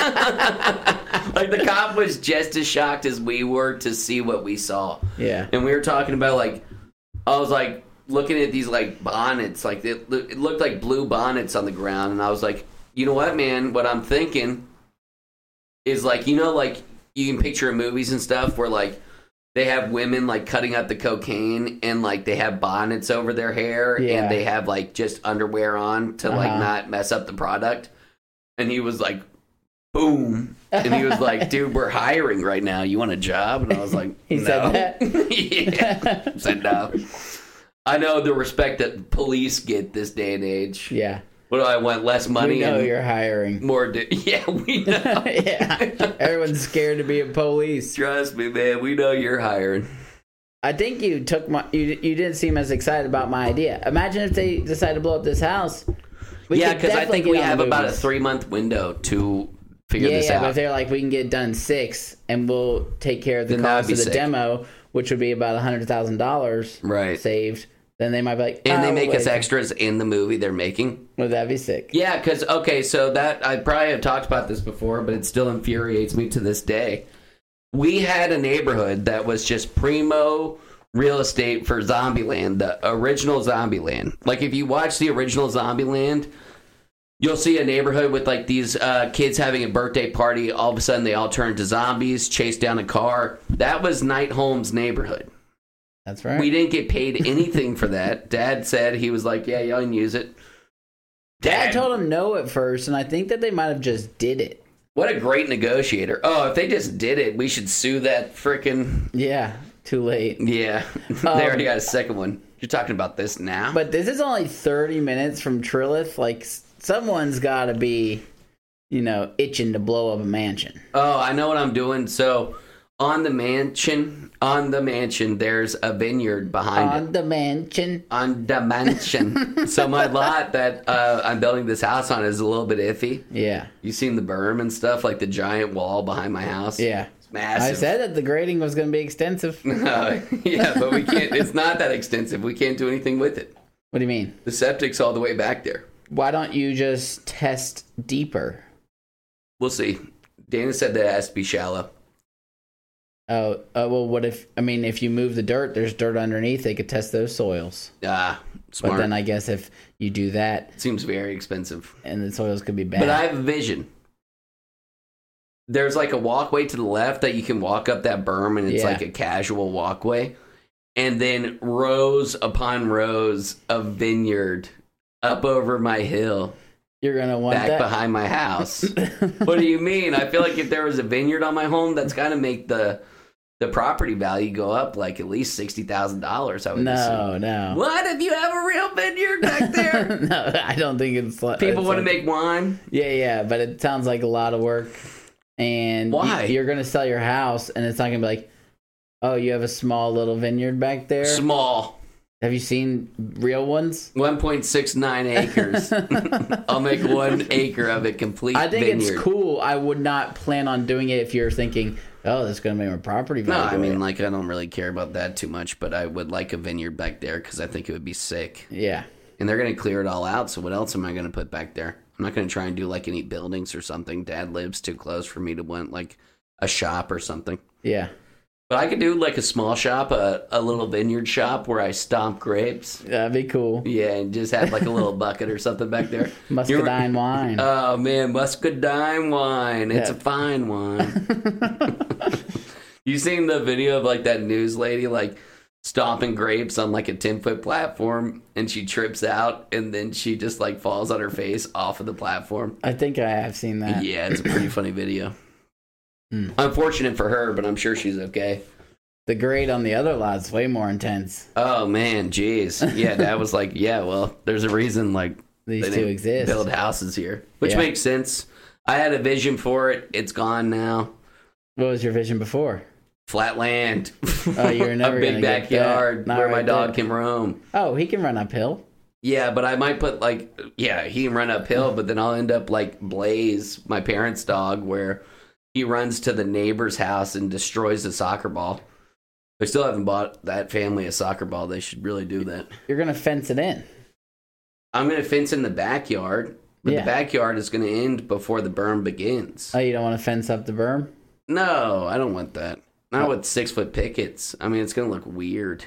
the cop was just as shocked as we were to see what we saw. Yeah. And we were talking about like, I was like looking at these like bonnets, like it, it looked like blue bonnets on the ground, and I was like, you know what, man? What I'm thinking is like, you know, like you can picture in movies and stuff where like they have women like cutting up the cocaine and like they have bonnets over their hair Yeah. and they have like just underwear on to like Uh-huh. not mess up the product. And he was like, boom. And he was like, dude, we're hiring right now. You want a job? And I was like, He no. said that? Yeah. I said no. I know the respect that police get this day and age. Yeah. What do I want? Less money We know and you're hiring. more. Di- yeah, we know. Yeah. Everyone's scared to be a police. Trust me, man. We know you're hiring. I think you took my. You, you didn't seem as excited about my idea. Imagine if they decide to blow up this house. We yeah, could because I definitely think get we on have the about a movies. three month window to figure Yeah, this yeah, out. but if they're like, we can get it done in six, and we'll take care of the Then that'd cost be of the sick. demo which would be about a hundred thousand dollars Right. saved, then they might be like, And oh, they make us wait. extras in the movie they're making. Would that be sick? Yeah, because, okay, so that, I probably have talked about this before, but it still infuriates me to this day. We had a neighborhood that was just primo real estate for Zombieland, the original Zombieland. Like, if you watch the original Zombieland, you'll see a neighborhood with, like, these uh, kids having a birthday party. All of a sudden, they all turn to zombies, chase down a car. That was Night Holmes' neighborhood. That's right. We didn't get paid anything for that. Dad said, he was like, yeah, y'all can use it. Dad told him no at first, and I think that they might have just did it. What a great negotiator. Oh, if they just did it, we should sue that frickin'... Yeah, too late. Yeah. they already got a second one. You're talking about this now? But this is only thirty minutes from Trilith. Like, s- someone's got to be, you know, itching to blow up a mansion. Oh, I know what I'm doing. So, on the mansion, on the mansion, there's a vineyard behind On it. the mansion. On the mansion. So, my lot that uh, I'm building this house on is a little bit iffy. Yeah. You seen the berm and stuff, like the giant wall behind my house? Yeah. It's massive. I said that the grading was going to be extensive. Uh, yeah, but we can't. It's not that extensive. We can't do anything with it. What do you mean? The septic's all the way back there. Why don't you just test deeper? We'll see. Dana said that it has to be shallow. Oh, uh, well, what if, I mean, if you move the dirt, there's dirt underneath, they could test those soils. Ah, smart. But then I guess if you do that, Seems very expensive. and the soils could be bad. But I have a vision. There's like a walkway to the left that you can walk up that berm, and it's Yeah. like a casual walkway. And then rows upon rows of vineyard up over my hill, You're going to want back that. behind my house. What do you mean? I feel like if there was a vineyard on my home, that's got to make the the property value go up like at least sixty thousand dollars, I would No, assume. no. What if you have a real vineyard back there? No, I don't think it's... People it's want to like- make wine. Yeah, yeah, but it sounds like a lot of work. And Why? you, you're going to sell your house, and it's not going to be like, oh, you have a small little vineyard back there? Small. Have you seen real ones? one point six nine acres. I'll make one acre of it complete I think vineyard. it's cool. I would not plan on doing it if you're thinking, oh, that's going to make my property No, value. I go mean, up. like, I don't really care about that too much, but I would like a vineyard back there because I think it would be sick. Yeah. And they're going to clear it all out, so what else am I going to put back there? I'm not going to try and do, like, any buildings or something. Dad lives too close for me to want, like, a shop or something. Yeah. But I could do, like, a small shop, a, a little vineyard shop where I stomp grapes. That'd be cool. Yeah, and just have, like, a little bucket or something back there. Muscadine wine. Oh, man, muscadine wine. It's Yeah. a fine wine. You seen the video of, like, that news lady, like, stomping grapes on, like, a ten-foot platform, and she trips out, and then she just, like, falls on her face off of the platform? I think I have seen that. Yeah, it's a pretty funny video. Mm. Unfortunate for her, but I'm sure she's okay. The grade on the other lot's way more intense. Oh, man, jeez. Yeah, Dad was like, yeah, well, there's a reason, like, These they two didn't exist. build houses here, which Yeah. makes sense. I had a vision for it. It's gone now. What was your vision before? Flat land. Oh, you're never a gonna big get backyard that. Not where my right dog there. can roam. Oh, he can run uphill. Yeah, but I might put like, yeah, he can run uphill, but then I'll end up like Blaze, my parents' dog, where he runs to the neighbor's house and destroys the soccer ball. I still haven't bought that family a soccer ball. They should really do that. You're going to fence it in. I'm going to fence in the backyard, but Yeah. the backyard is going to end before the berm begins. Oh, you don't want to fence up the berm? No, I don't want that. Not Oh. with six foot pickets. I mean, it's gonna look weird.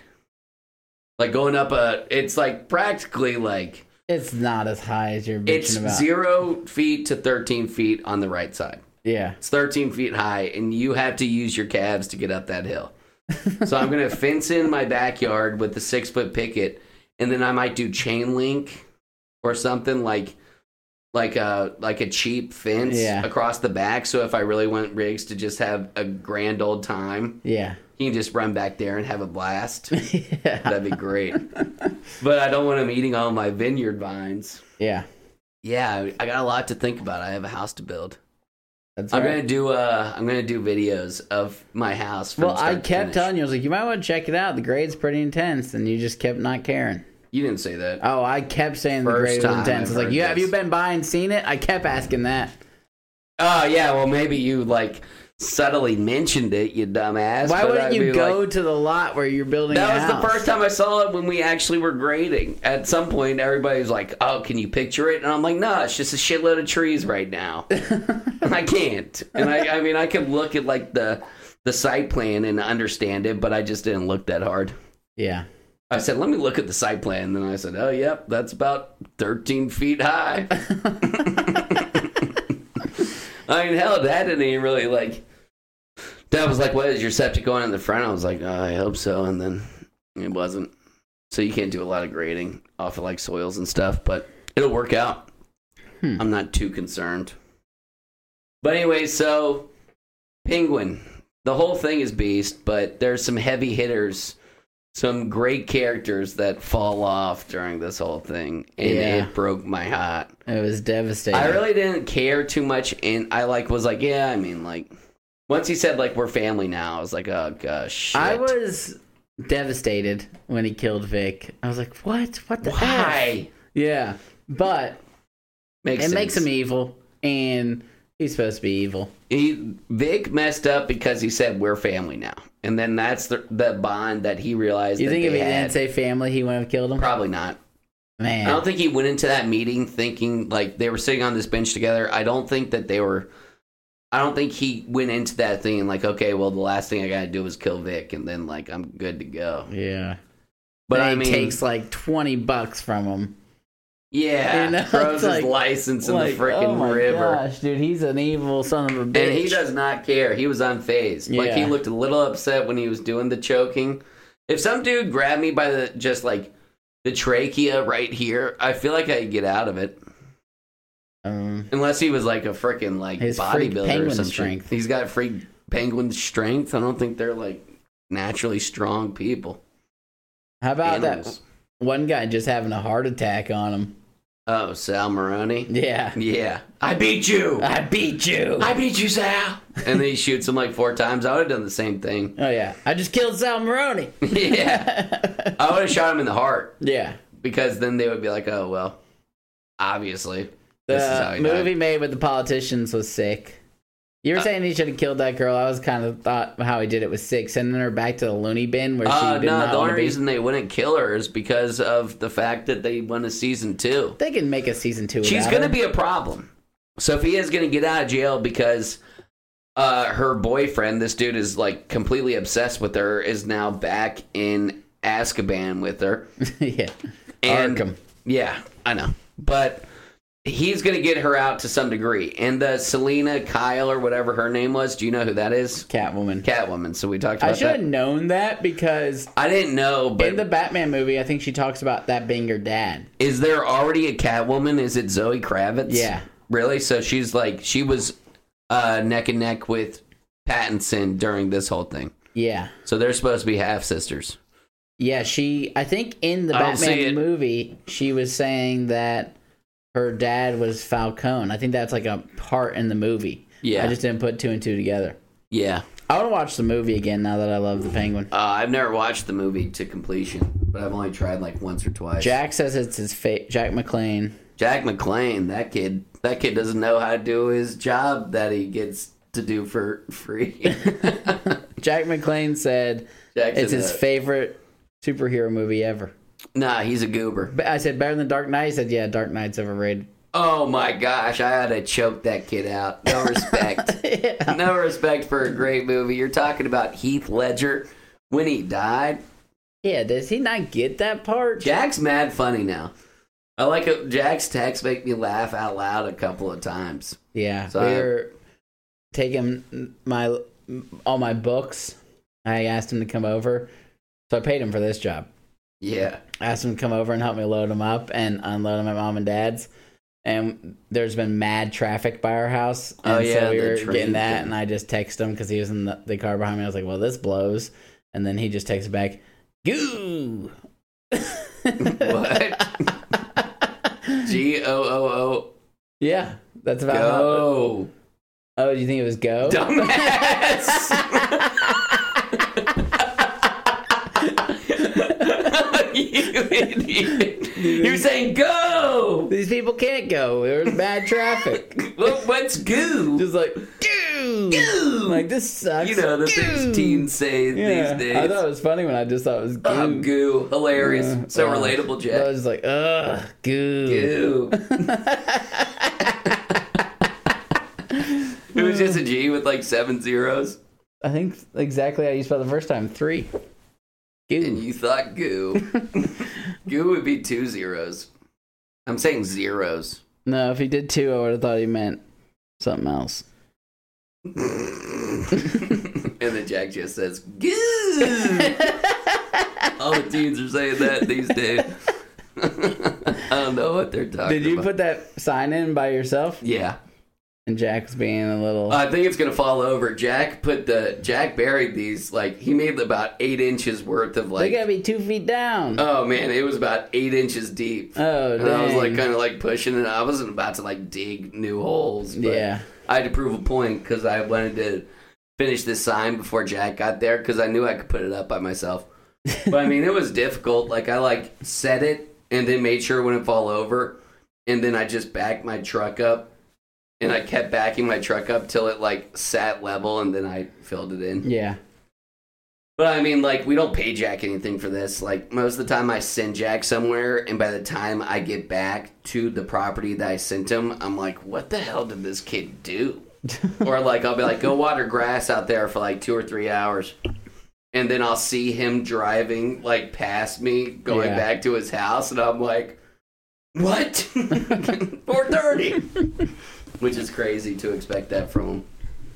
Like going up a, it's like practically like It's not as high as you're bitching it's about. zero feet to thirteen feet on the right side. Yeah. It's thirteen feet high, and you have to use your calves to get up that hill. So I'm gonna fence in my backyard with the six foot picket, and then I might do chain link or something like. Like a like a cheap fence Yeah. across the back, so if I really want Riggs to just have a grand old time, Yeah. he can just run back there and have a blast. Yeah. That'd be great. But I don't want him eating all my vineyard vines. Yeah. Yeah, I got a lot to think about. I have a house to build. That's I'm right. gonna do uh I'm gonna do videos of my house. From Well, start I to kept finish. telling you, I was like, you might want to check it out. The grade's pretty intense, and you just kept not caring. You didn't say that. Oh, I kept saying the First grade was time intense. I I've was like, heard you have this. you been by and seen it? I kept asking that. Oh yeah, well maybe you like subtly mentioned it, you dumbass. Why but wouldn't I'd you be go like, to the lot where you're building that a was house? the first time I saw it when we actually were grading. At some point, everybody was like, oh, can you picture it? And I'm like, no, it's just a shitload of trees right now. And I can't. And I, I mean, I could look at like the the site plan and understand it, but I just didn't look that hard. Yeah. I said, let me look at the site plan. And then I said, oh, yep, that's about thirteen feet high. I mean, hell, Dad didn't even really like... Dad was like, what, is your septic going in the front? I was like, oh, I hope so. And then it wasn't. So you can't do a lot of grading off of like soils and stuff, but it'll work out. Hmm. I'm not too concerned. But anyway, so Penguin. The whole thing is beast, but there's some heavy hitters, some great characters that fall off during this whole thing. And Yeah. it broke my heart. It was devastating. I really didn't care too much. And I like was like, yeah, I mean, like... Once he said, like, we're family now, I was like, oh, gosh, shit. I was devastated when he killed Vic. I was like, what? What the Why? F? Yeah. But makes it sense. makes him evil, and he's supposed to be evil. He, Vic messed up because he said, we're family now. And then that's the, the bond that he realized You that think if they he had. didn't say family, he wouldn't have killed him? Probably not. Man. I don't think he went into that meeting thinking, like, they were sitting on this bench together. I don't think that they were... I don't think he went into that thing like, okay, well, the last thing I gotta do is kill Vic, and then, like, I'm good to go. Yeah. But then I he mean... takes, like, twenty bucks from him. Yeah, You know, throws it's his like- license in Like, the freaking oh my river. gosh, dude, he's an evil son of a bitch. And he does not care. He was unfazed. Like, he Yeah. looked a little upset when he was doing the choking. If some dude grabbed me by the, just, like, the trachea right here, I feel like I'd get out of it. Um, Unless he was, like, a freaking, like, His freak bodybuilder or penguin something. strength. He's got freak penguin strength. I don't think they're, like, naturally strong people. how about Animals. that one guy just having a heart attack on him? Oh, Sal Maroni? Yeah. Yeah. I beat you! I beat you. I beat you, Sal! And then he shoots him, like, four times. I would have done the same thing. Oh, yeah. I just killed Sal Maroni. Yeah. I would have shot him in the heart. Yeah. Because then they would be like, oh, well, obviously. This is how The he movie died. made with the politicians was sick. You were Uh, saying he should have killed that girl. I was kind of thought how he did it was sick, sending her back to the loony bin where she Uh, did no, not the want only to be. reason they wouldn't kill her is because of the fact that they won a season two. They can make a season two. She's without going to her. be a problem. Sophia's going to get out of jail because uh, her boyfriend, this dude is like completely obsessed with her, is now back in Azkaban with her. yeah. And, Arkham. Yeah, I know. But he's going to get her out to some degree. And the Selena Kyle or whatever her name was, do you know who that is? Catwoman. Catwoman. So we talked about I should that. have known that because I didn't know, but in the Batman movie, I think she talks about that being her dad. is there already a Catwoman? Is it Zoe Kravitz? Yeah. Really? So she's like, she was uh, neck and neck with Pattinson during this whole thing. Yeah. So they're supposed to be half sisters. Yeah, she, I think in the I don't see Batman it. movie, she was saying that her dad was Falcone. I think that's like a part in the movie. Yeah. I just didn't put two and two together. Yeah. I want to watch the movie again now that I love the Penguin. Uh, I've never watched the movie to completion, but I've only tried like once or twice. Jack says it's his fa- Jack McClane. Jack McClane, that kid, that kid doesn't know how to do his job that he gets to do for free. Jack McClane said Jack's it's in his a- favorite superhero movie ever. Nah, he's a goober. But I said better than Dark Knight. He said, yeah, Dark Knight's overrated. Oh my gosh, I had to choke that kid out. No respect. Yeah. No respect for a great movie. You're talking about Heath Ledger when he died. Yeah, does he not get that part? Jack's mad funny now. I like it. Jack's texts make me laugh out loud a couple of times. Yeah, So we I- were taking my all my books. I asked him to come over, so I paid him for this job. Yeah. I asked him to come over and help me load them up and unload them at mom and dad's. And there's been mad traffic by our house. And Oh, yeah, so we the were train getting that, thing. and I just texted him because he was in the, the car behind me. I was like, well, this blows. And then he just texted back, goo. What? G O O O. Yeah, that's about how. Go. Oh, do you think it was go? Dumbass. You idiot. He was saying go. These people can't go. There was bad traffic. Well, what's goo? Just like, goo. goo. Goo! Like, this sucks. You know, the Goo. things teens say Yeah. these days. I thought it was funny when I just thought it was goo. Oh, goo. Hilarious. Uh, so uh, relatable, I Jack. was like, ugh, goo. Goo. It was just a G with like seven zeros. I think exactly how you spelled the first time. Three. Goo. And you thought goo. Goo would be two zeros. I'm saying zeros. No, if he did two, I would have thought he meant something else. And then Jack just says, goo. All the teens are saying that these days. I don't know what they're talking Did you about. put that sign in by yourself? Yeah. And Jack's being a little... I think it's gonna fall over. Jack put the Jack buried these, like he made about eight inches worth of they like gotta be two feet down. oh man, it was about eight inches deep. Oh, and I was dang. like kind of like pushing it. I wasn't about to like dig new holes. But Yeah. I had to prove a point because I wanted to finish this sign before Jack got there because I knew I could put it up by myself. But I mean, it was difficult. Like I like set it and then made sure it wouldn't fall over, and then I just backed my truck up, and I kept backing my truck up till it like sat level, and then I filled it in. Yeah. But I mean, like, we don't pay Jack anything for this. Like, most of the time I send Jack somewhere, and by the time I get back to the property that I sent him, I'm like, what the hell did this kid do? Or, like, I'll be like, go water grass out there for, like, two or three hours. And then I'll see him driving, like, past me, going Yeah. back to his house, and I'm like, what? four thirty Which is crazy to expect that from him.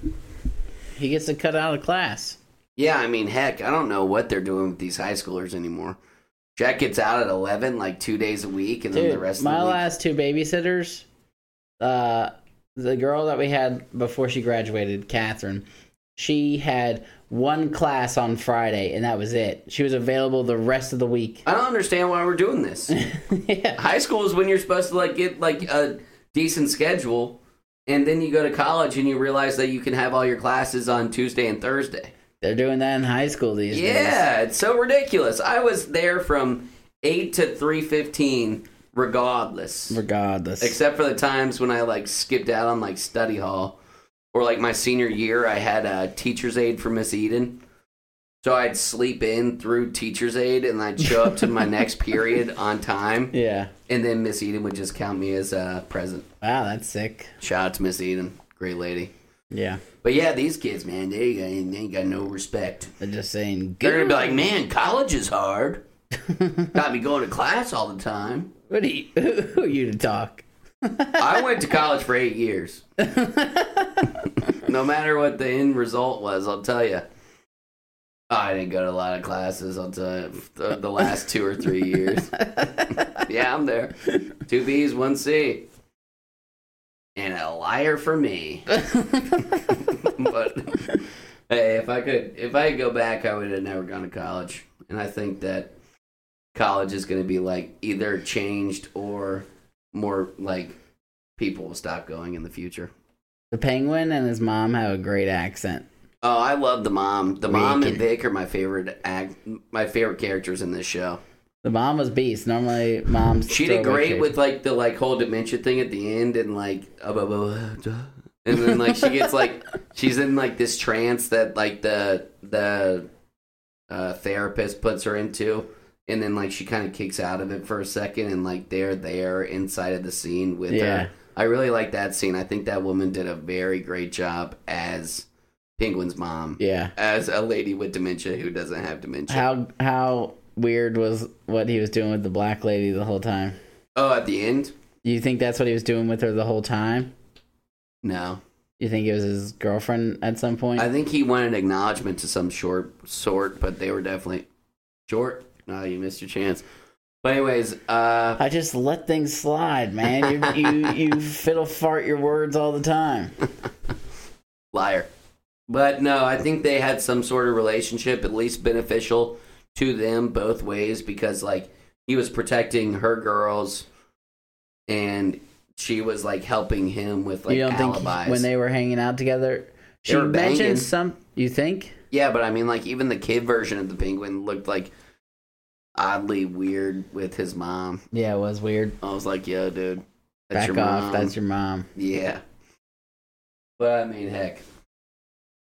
He gets to cut out of class. Yeah, I mean, heck, I don't know what they're doing with these high schoolers anymore. Jack gets out at eleven, like two days a week, and then Dude, the rest of my the week. last two babysitters, uh, the girl that we had before she graduated, Catherine, she had one class on Friday, and that was it. She was available the rest of the week. I don't understand why we're doing this. Yeah. High school is when you're supposed to like get like a decent schedule, and then you go to college and you realize that you can have all your classes on Tuesday and Thursday. They're doing that in high school these days. Yeah, it's so ridiculous. I was there from eight to three fifteen, regardless. Regardless. Except for the times when I like skipped out on like study hall, or like my senior year, I had a teacher's aide for Miss Eden, so I'd sleep in through teacher's aide, and I'd show up to my next period on time, Yeah. and then Miss Eden would just count me as a present. Wow, that's sick. Shout out to Miss Eden, great lady. Yeah. But yeah, these kids, man, they, they ain't got no respect. They're just saying, They're gonna be like, man, college is hard. Got me going to class all the time. what are you, who are you to talk? I went to college for eight years. No matter what the end result was, I'll tell you. I didn't go to a lot of classes, I'll tell you, the, the last two or three years. Yeah, I'm there. Two B's, one C. And a liar for me. But hey, if I could, if I could go back, I would have never gone to college. And I think that college is going to be like either changed or more like people will stop going in the future. The Penguin and his mom have a great accent. Oh, I love the mom. The mom and Rick. Vic are my favorite act, my favorite characters in this show. The mom was beast. Normally, moms. She throw did away great kids. with like the like whole dementia thing at the end, and like uh, blah, blah, blah, and then like she gets like she's in like this trance that like the the uh, therapist puts her into, and then like she kind of kicks out of it for a second, and like they're there inside of the scene with Yeah. her. I really like that scene. I think that woman did a very great job as Penguin's mom. Yeah. As a lady with dementia who doesn't have dementia. How how weird was what he was doing with the black lady the whole time? Oh, at the end? You think that's what he was doing with her the whole time? No. You think it was his girlfriend at some point? I think he wanted acknowledgement to some short sort, but they were definitely short. No, you missed your chance. But anyways, uh, I just let things slide, man. You you you fiddle fart your words all the time. liar. But no, I think they had some sort of relationship, at least beneficial to them both ways, because like he was protecting her girls, and she was like helping him with like you don't alibis. think when they were hanging out together, she were banging. mentioned some. You think? Yeah, but I mean, like even the kid version of the Penguin looked like oddly weird with his mom. Yeah, it was weird. I was like, yo, dude, that's Back your off. mom. That's your mom. Yeah. But I mean, heck,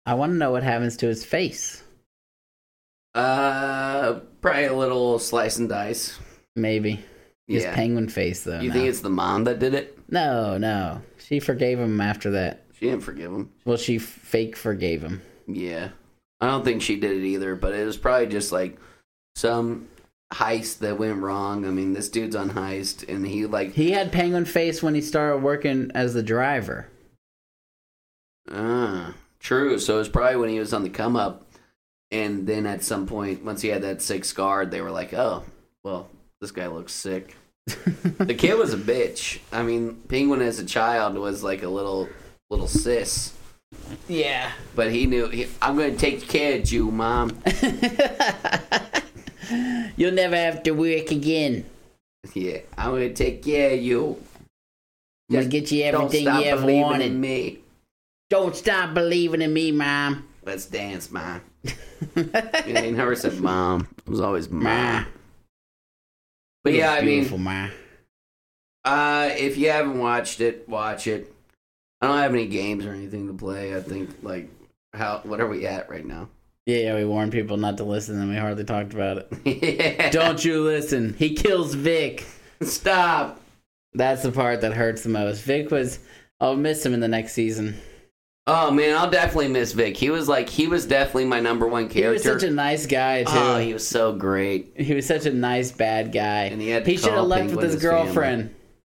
I want to know what happens to his face. Uh, probably a little slice and dice. Maybe. His Yeah. penguin face, though. You now. think it's the mom that did it? No, no. She forgave him after that. She didn't forgive him. Well, she fake forgave him. Yeah. I don't think she did it either, but it was probably just like some heist that went wrong. I mean, this dude's on heist, and he like He had penguin face when he started working as the driver. ah true. So it was probably when he was on the come up, and then at some point, once he had that sick scar, they were like, "Oh, well, this guy looks sick." The kid was a bitch. I mean, Penguin as a child was like a little little sis, Yeah. but he knew he, I'm going to take care of you, mom. You'll never have to work again. Yeah, I'm going to take care of you. I'm gonna get you Don't everything stop you ever believing wanted. in me. Don't stop believing in me, Mom. Let's dance, mom. Yeah, he never said mom. It was always Ma. mom. But yeah, I Beautiful, mean, Ma. uh, if you haven't watched it, watch it. I don't have any games or anything to play. I think like how what are we at right now? Yeah, we warned people not to listen, and we hardly talked about it. Yeah. Don't you listen. He kills Vic. Stop. That's the part that hurts the most. Vic was... I'll miss him in the next season. Oh man, I'll definitely miss Vic. He was like he was definitely my number one He was character. such a nice guy, too. Oh, he was so great. He was such a nice bad guy. And he had to should have call left with Penguin his his family. girlfriend.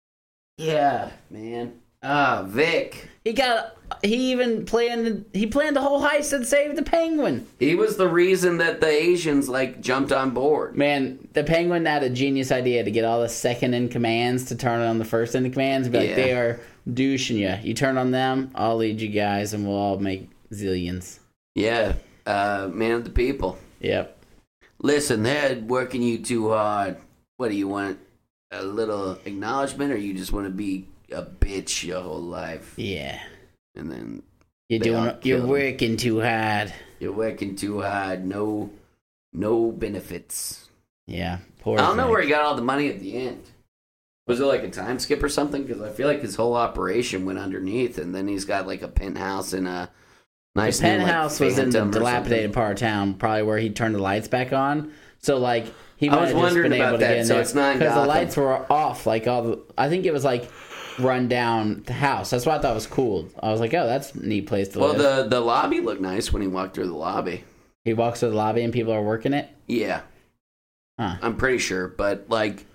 Yeah, man. Ah, Vic. He got... He even planned... He planned the whole heist and saved the penguin. He was the reason that the Asians like jumped on board. Man, the penguin had a genius idea to get all the second-in-commands to turn on the first-in-commands and be like, Yeah. they are douching you. You turn on them, I'll lead you guys, and we'll all make zillions. Yeah, uh, man of the people. Yep. Listen, they're working you too hard. What do you want? A little acknowledgement, or you just want to be a bitch your whole life? Yeah. And then You're They all doing... You're kill him. working too hard. you're working too hard. No, no benefits. Yeah. Poor I don't know Vic. where he got all the money at the end. Was it like a time skip or something? Because I feel like his whole operation went underneath, and then he's got like a penthouse in a nice The new, like, penthouse was in the Phantom or dilapidated something. part of town, probably where he turned the lights back on. So, like, he I might was have just wondering been about able to that, get in so there. it's not in because the Gotham. lights were off. Like, all the, I think it was, like, run down the house. That's what I thought was cool. I was like, oh, that's a neat place to Well, live. the the lobby looked nice when he walked through the lobby. He walks to the lobby and people are working it. Yeah. Huh. I'm pretty sure, but like,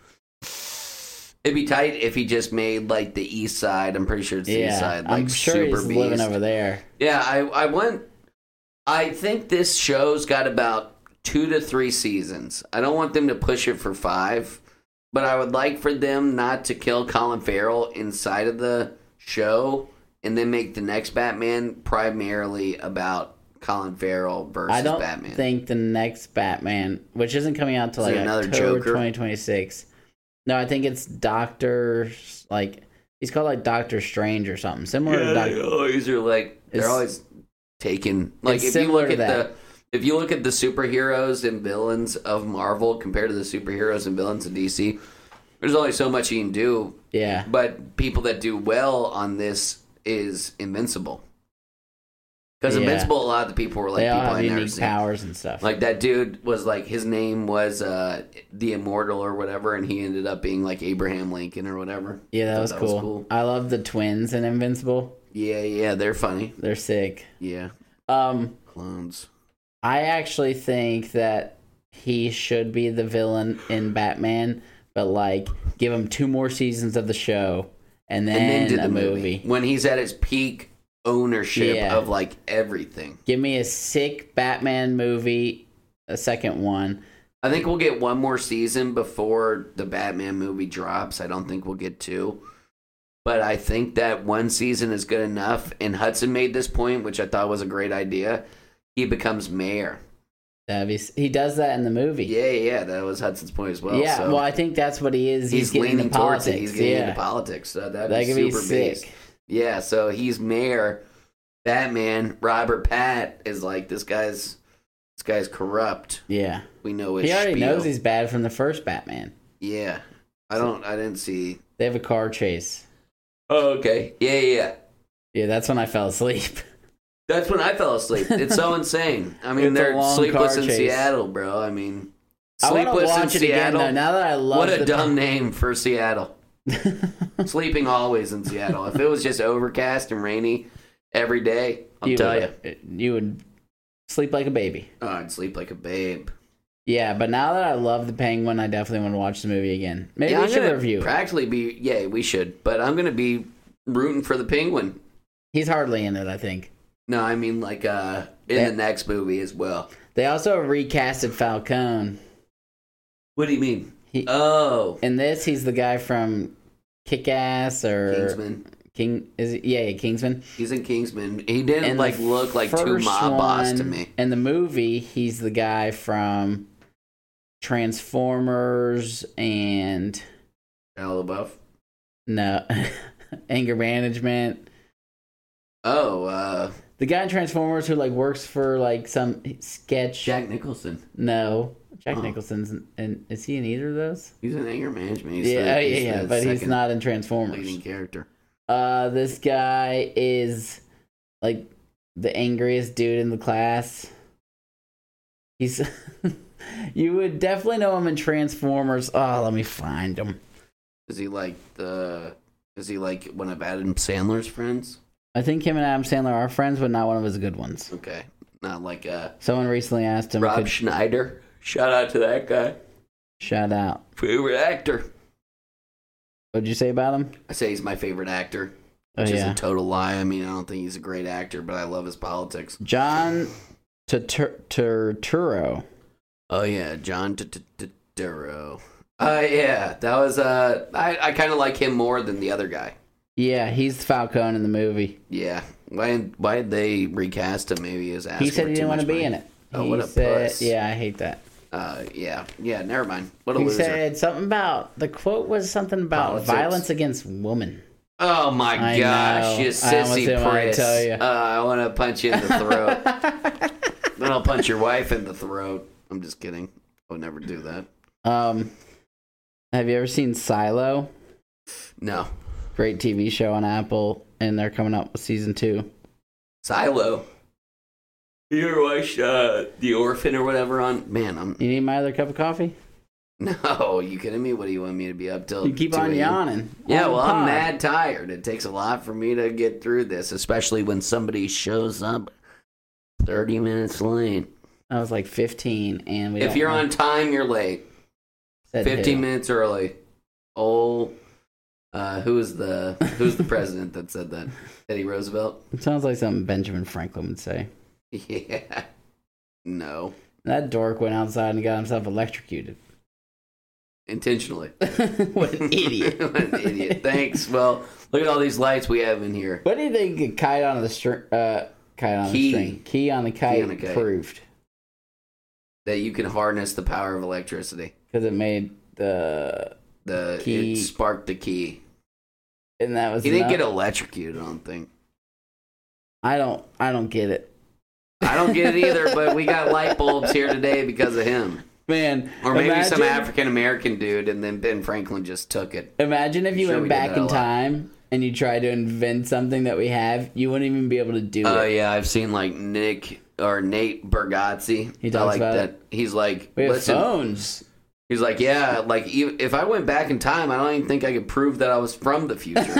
it'd be tight if he just made like the east side. I'm pretty sure it's the Yeah, east side. Like I'm sure super he's beast. living over there. Yeah, I I want. I think this show's got about two to three seasons. I don't want them to push it for five, but I would like for them not to kill Colin Farrell inside of the show, and then make the next Batman primarily about Colin Farrell versus I don't Batman. think the next Batman, which isn't coming out till Is like it another October Joker? twenty twenty-six. No, I think it's Doctor, like, he's called like Doctor Strange or something. Similar to Yeah, Doctor. they always are like they're It's- always taken. Like it's if you similar look to at that. the if you look at the superheroes and villains of Marvel compared to the superheroes and villains of D C, there's only so much you can do. Yeah. But people that do well on this is Invincible. Because Yeah. Invincible, a lot of the people were like They all people have I never unique seen. powers and stuff. Like that dude was like his name was uh, the Immortal or whatever, and he ended up being like Abraham Lincoln or whatever. yeah, that, Thought was, that cool. was cool. I love the twins in Invincible. Yeah, yeah, they're funny. They're sick. Yeah, Um, clones. I actually think that he should be the villain in Batman, but like give him two more seasons of the show and then, and then did a the movie. movie. when he's at his peak ownership Yeah. of like everything. Give me a sick Batman movie, a second one. I think we'll get one more season before the Batman movie drops. I don't think we'll get two. But I think that one season is good enough. And Hudson made this point, which I thought was a great idea. He becomes mayor. That'd be, he does that in the movie. Yeah, yeah, that was Hudson's point as well. yeah, so well, I think that's what he is. He's, he's, getting leaning into towards politics. it. He's getting yeah. into politics. So that'd that be could be super sick. beast. Yeah, so he's mayor. Batman, Robert Pat is like, this guy's this guy's corrupt. Yeah, We know his he already spiel. knows he's bad from the first Batman. Yeah. I don't I didn't see. They have a car chase. Oh, okay. Yeah, yeah, yeah. Yeah, that's when I fell asleep. That's when I fell asleep. It's so insane. I mean, It's a they're long sleepless car in chase. Seattle, bro. I mean, I want to sleepless in watch it again, Seattle. though, now that I love What a the dumb name for Seattle. Sleeping always in Seattle. If it was just overcast and rainy every day, I'll you tell you. would, you would sleep like a baby. Oh, I'd sleep like a babe. Yeah, but now that I love the Penguin, I definitely want to watch the movie again. Maybe Yeah, we I'm should gonna review it. practically be, yeah, we should. But I'm going to be rooting for the Penguin. He's hardly in it, I think. No, I mean, like, uh, in Yeah. the next movie as well. They also recasted Falcone. What do you mean? He, Oh, in this, he's the guy from Kick-Ass or Kingsman. King. Is it? Yeah, yeah, Kingsman. He's in Kingsman. He didn't, And like, the look like too first mob boss to one- me. In the movie, he's the guy from Transformers and Shia LaBeouf. no Anger Management. Oh, uh, The guy in Transformers who like works for like some sketch. Jack Nicholson. No, Jack Oh. Nicholson's in, in. Is he in either of those? He's in Anger Management. He's Yeah, the, oh, yeah, he's yeah, the but he's second not in Transformers. leading character. Uh, this guy is like the angriest dude in the class. He's. You would definitely know him in Transformers. Oh, let me find him. Is he like the? Is he like one of Adam Sandler's friends? I think him and Adam Sandler are friends, but not one of his good ones. Okay, not like uh, Someone recently asked him. Rob Could, Schneider. Shout out to that guy. shout out. Favorite actor. What'd you say about him? I say he's my favorite actor, Oh which is yeah, a total lie. I mean, I don't think he's a great actor, but I love his politics. John Turturro. Oh yeah, John Turturro. Uh, yeah, that was uh, I I kind of like him more than the other guy. Yeah, he's Falcone in the movie. Yeah, why why did they recast him? Maybe his ass. He said he didn't want to be in it. Oh, he what a said, puss. Yeah, I hate that. Uh, yeah, yeah. Never mind. What a He loser. said something about the quote was something about Politics. violence against women. Oh my I gosh, know. you I almost sissy didn't wanna priss. tell you. Uh, I want to punch you in the throat. Then I'll punch your wife in the throat. I'm just kidding. I would never do that. Um, have you ever seen Silo? No. Great T V show on Apple, and they're coming up with season two. Silo. You ever watch uh, The Orphan or whatever on? Man, I'm. You need my other cup of coffee? No, you kidding me? What do you want me to be up till? You keep two on a m? yawning. Yeah, On the well, I'm pod. mad tired. It takes a lot for me to get through this, especially when somebody shows up thirty minutes late. I was like fifteen, and we If don't you're know- on time, you're late. said fifteen who. minutes early. Oh, uh, who is the who's the president that said that? Teddy Roosevelt? It sounds like something Benjamin Franklin would say. Yeah. No. That dork went outside and got himself electrocuted. Intentionally. What an idiot. What an idiot. Thanks. Well, look at all these lights we have in here. What do you think a kite on the string? Uh, kite on Key. the string. Key on the kite, on the kite. proved That you can harness the power of electricity. because it made the The Key. It sparked the key. and that was. He didn't enough. get electrocuted, I don't think. I don't. I don't get it, I don't get it either, but we got light bulbs here today because of him. man. Or maybe imagine, some African American dude, and then Ben Franklin just took it. Imagine if you Sure, went we did back that a in lot. time and you tried to invent something that we have. You wouldn't even be able to do Oh it. yeah, I've seen like Nick or Nate Bargatze. He I talks like about that. it. He's like, We have listen. phones. He's like, yeah, like even if I went back in time, I don't even think I could prove that I was from the future.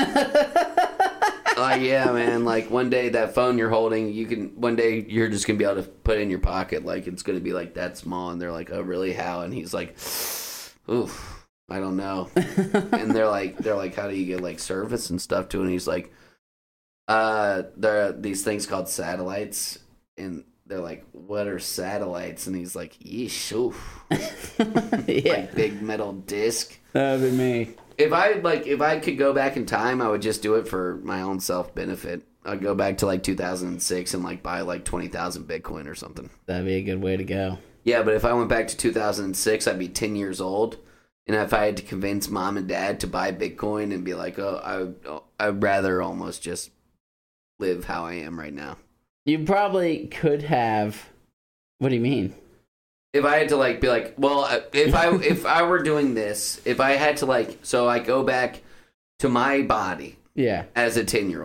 Like, yeah, man. Like one day that phone you're holding, you can. One day you're just gonna be able to put it in your pocket. Like it's gonna be like that small. And they're like, oh, really? How? And he's like, oof, I don't know. And they're like, they're like, how do you get like service and stuff to it? And he's like, uh, there are these things called satellites, and they're like, what are satellites? And he's like, yeesh, oof. Yeah, Like big metal disc. that would be me. If I like, if I could go back in time, I would just do it for my own self benefit. I'd go back to like two thousand six and like buy like twenty thousand Bitcoin or something. That'd be a good way to go. Yeah, but if I went back to two thousand six, I'd be ten years old, and if I had to convince mom and dad to buy Bitcoin and be like, oh, I, I'd rather almost just live how I am right now. You probably could have. What do you mean? If I had to like be like, well, uh, if I if I were doing this, if I had to like, so I go back to my body Yeah. as a ten year old,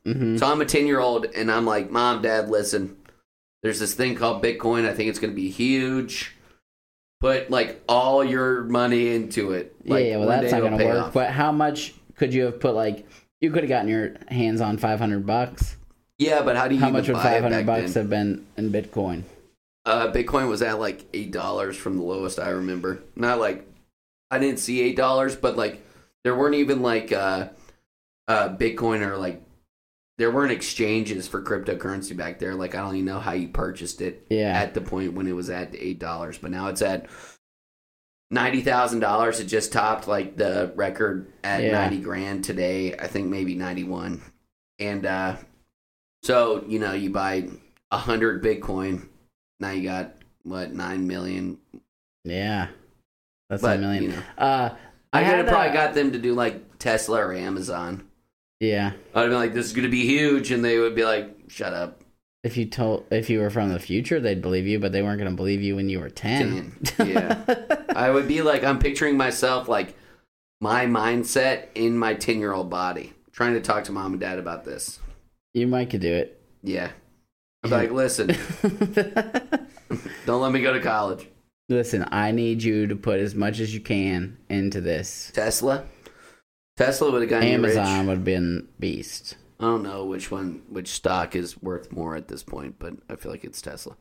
Mm-hmm. So I'm a ten year old, and I'm like, Mom, Dad, listen. There's this thing called Bitcoin. I think it's going to be huge. Put like all your money into it. Like, yeah, yeah, well, one that's day not it'll going to pay work. off. But how much could you have put? Like, you could have gotten your hands on five hundred bucks. Yeah, but how do you How even much would buy five it hundred back bucks then? have been in Bitcoin? Uh, Bitcoin was at like eight dollars from the lowest I remember. Not like I didn't see eight dollars, but like there weren't even like uh, uh, Bitcoin or like there weren't exchanges for cryptocurrency back there. Like I don't even know how you purchased it Yeah. at the point when it was at eight dollars, but now it's at ninety thousand dollars. It just topped like the record at Yeah. ninety grand today. I think maybe ninety one, and uh, so you know you buy a hundred Bitcoin. Now you got what nine million? Yeah. That's But a million. you know, Uh, I, I could had have probably a- got them to do like Tesla or Amazon. Yeah. I'd be like, "This is going to be huge," and they would be like, "Shut up." If you told, if you were from the future, they'd believe you, but they weren't going to believe you when you were ten. ten. Yeah, I would be like, I'm picturing myself like my mindset in my ten year old body, trying to talk to mom and dad about this. You might could do it. Yeah, I'm like, listen, don't let me go to college. Listen, I need you to put as much as you can into this. Tesla, Tesla would have gotten you rich. Amazon would have been beast. I don't know which one, which stock is worth more at this point, but I feel like it's Tesla.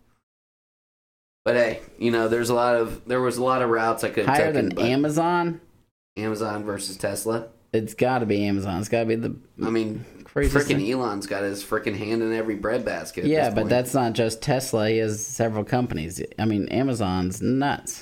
But hey, you know, there's a lot of there was a lot of routes I could have Higher taken. than but Amazon? Amazon versus Tesla. It's got to be Amazon. It's got to be the I mean, craziest freaking thing. Elon's got his freaking hand in every breadbasket. at Yeah, this but point. that's not just Tesla. He has several companies. I mean, Amazon's nuts.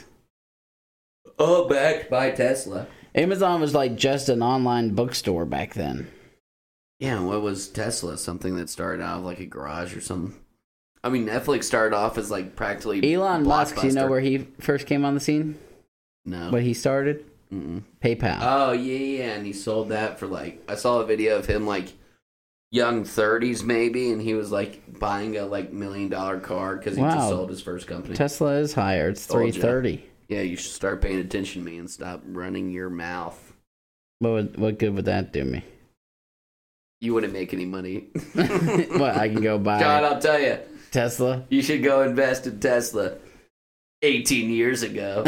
oh, backed by Tesla. Amazon was like just an online bookstore back then. Yeah, what was Tesla? Something that started out of like a garage or something. I mean, Netflix started off as like practically Elon Musk, do you know Blockbuster. where he first came on the scene? No. What he started? Mm-mm. PayPal. Oh yeah, yeah, and he sold that for like I saw a video of him like young thirties maybe, and he was like buying a like million dollar car because he just Wow. sold his first company. Tesla is higher. It's Told ya. three thirty. Yeah, you should start paying attention to me and stop running your mouth. What would, what good would that do me? You wouldn't make any money. What, I can go buy John, I'll tell you, Tesla? you should go invest in Tesla. Eighteen years ago.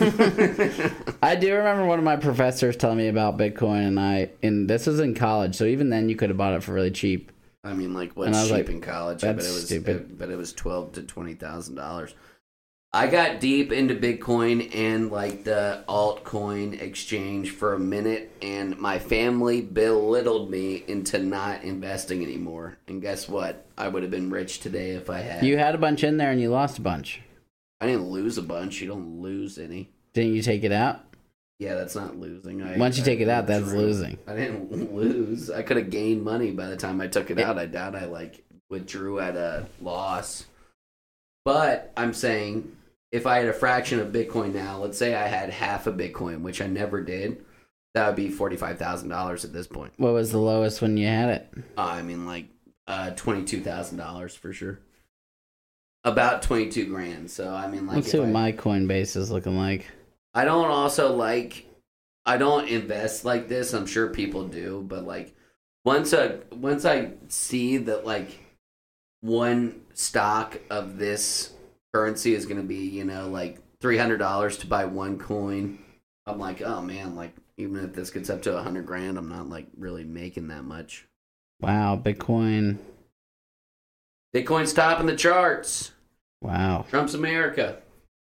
I do remember one of my professors telling me about Bitcoin, and I and this was in college, so even then you could have bought it for really cheap. I mean, like And what's I was cheap like, in college? I bet that's it was stupid. but it was twelve to twenty thousand dollars. I got deep into Bitcoin and like the altcoin exchange for a minute, and my family belittled me into not investing anymore. And guess what? I would have been rich today if I had. You had a bunch in there, and you lost a bunch. I didn't lose a bunch. You don't lose any. Didn't you take it out? Yeah, that's not losing. I, Once you I take it out, that's withdrew. losing. I didn't lose. I could have gained money by the time I took it out. I doubt I like withdrew at a loss. But I'm saying if I had a fraction of Bitcoin now, let's say I had half a Bitcoin, which I never did, that would be forty-five thousand dollars at this point. What was the lowest when you had it? Uh, I mean, like uh, twenty-two thousand dollars for sure. About twenty-two grand. So, I mean, like, Let's if see what I- my Coinbase is looking like. I don't also like I don't invest like this. I'm sure people do, but like once I once I see that like one stock of this currency is going to be, you know, like three hundred dollars to buy one coin, I'm like, "Oh man, like even if this gets up to a hundred grand, I'm not like really making that much." Wow, Bitcoin. Bitcoin's topping the charts. Wow, Trump's America.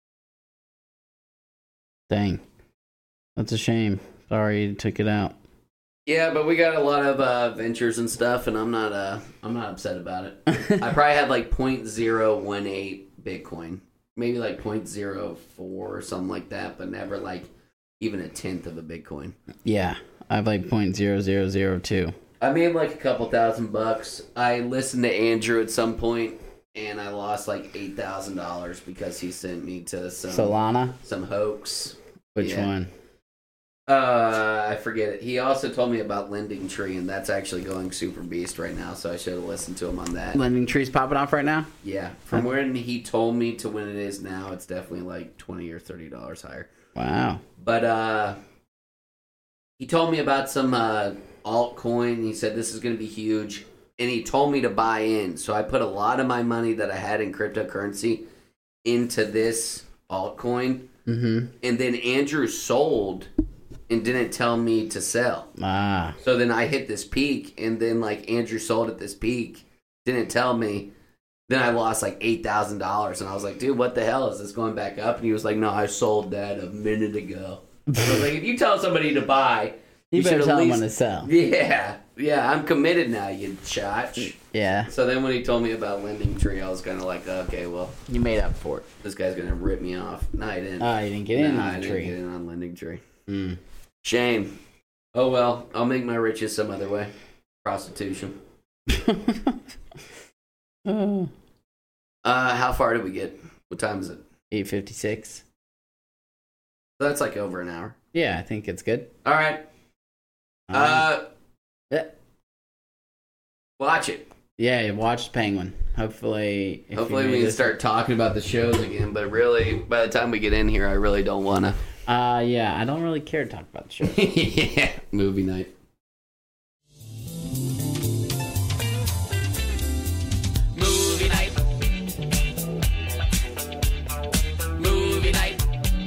dang. That's a shame. Sorry you took it out. Yeah, but we got a lot of uh, ventures and stuff, and I'm not uh, I'm not upset about it. I probably had like point zero one eight Bitcoin, maybe like point zero four or something like that, but never like even a tenth of a Bitcoin. Yeah, I have like point zero zero zero two. I made like a couple thousand bucks. I listened to Andrew at some point, and I lost like eight thousand dollars because he sent me to some Solana? some hoax. Which Yeah. one? Uh, I forget it. He also told me about Lending Tree, and that's actually going super beast right now. So I should have listened to him on that. Lending Tree's popping off right now? Yeah, from when he told me to when it is now, it's definitely like twenty or thirty dollars higher. Wow. But uh, he told me about some uh altcoin. He said this is going to be huge. and he told me to buy in. So I put a lot of my money that I had in cryptocurrency into this altcoin. Mm-hmm. And then Andrew sold and didn't tell me to sell. Ah. So then I hit this peak, and then like Andrew sold at this peak, didn't tell me. Then I lost like eight thousand dollars, and I was like, dude, what the hell? Is this going back up? And he was like, no, I sold that a minute ago. I was like, if you tell somebody to buy, You, you better should tell at him least... when to sell. Yeah, yeah, I'm committed now, you chotch. Yeah. So then when he told me about Lending Tree, I was kind of like, okay, well, You made up for it. this guy's going to rip me off. No, I didn't. Oh, you didn't get in no, on I the didn't tree. get in on Lending Tree. Mm. Shame. Oh, well, I'll make my riches some other way. Prostitution. oh. Uh, how far did we get? What time is it? eight fifty-six. That's like over an hour. Yeah, I think it's good. All right. Um, Uh, yeah. watch it. Yeah, watch Penguin. Hopefully, if Hopefully you we made can this- start talking about the shows again. But really, by the time we get in here, I really don't want to. Uh, yeah, I don't really care to talk about the show. Yeah, movie night. Movie night. Movie night.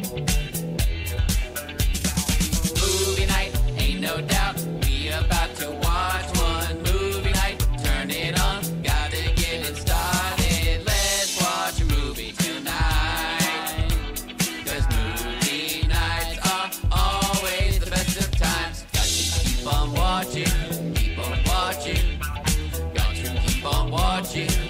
Movie night, ain't no doubt. We about to watch one movie night. Turn it on, gotta get it started. Let's watch a movie tonight. 'Cause movie nights are always the best of times. Got to keep on watching, keep on watching. Got to keep on watching.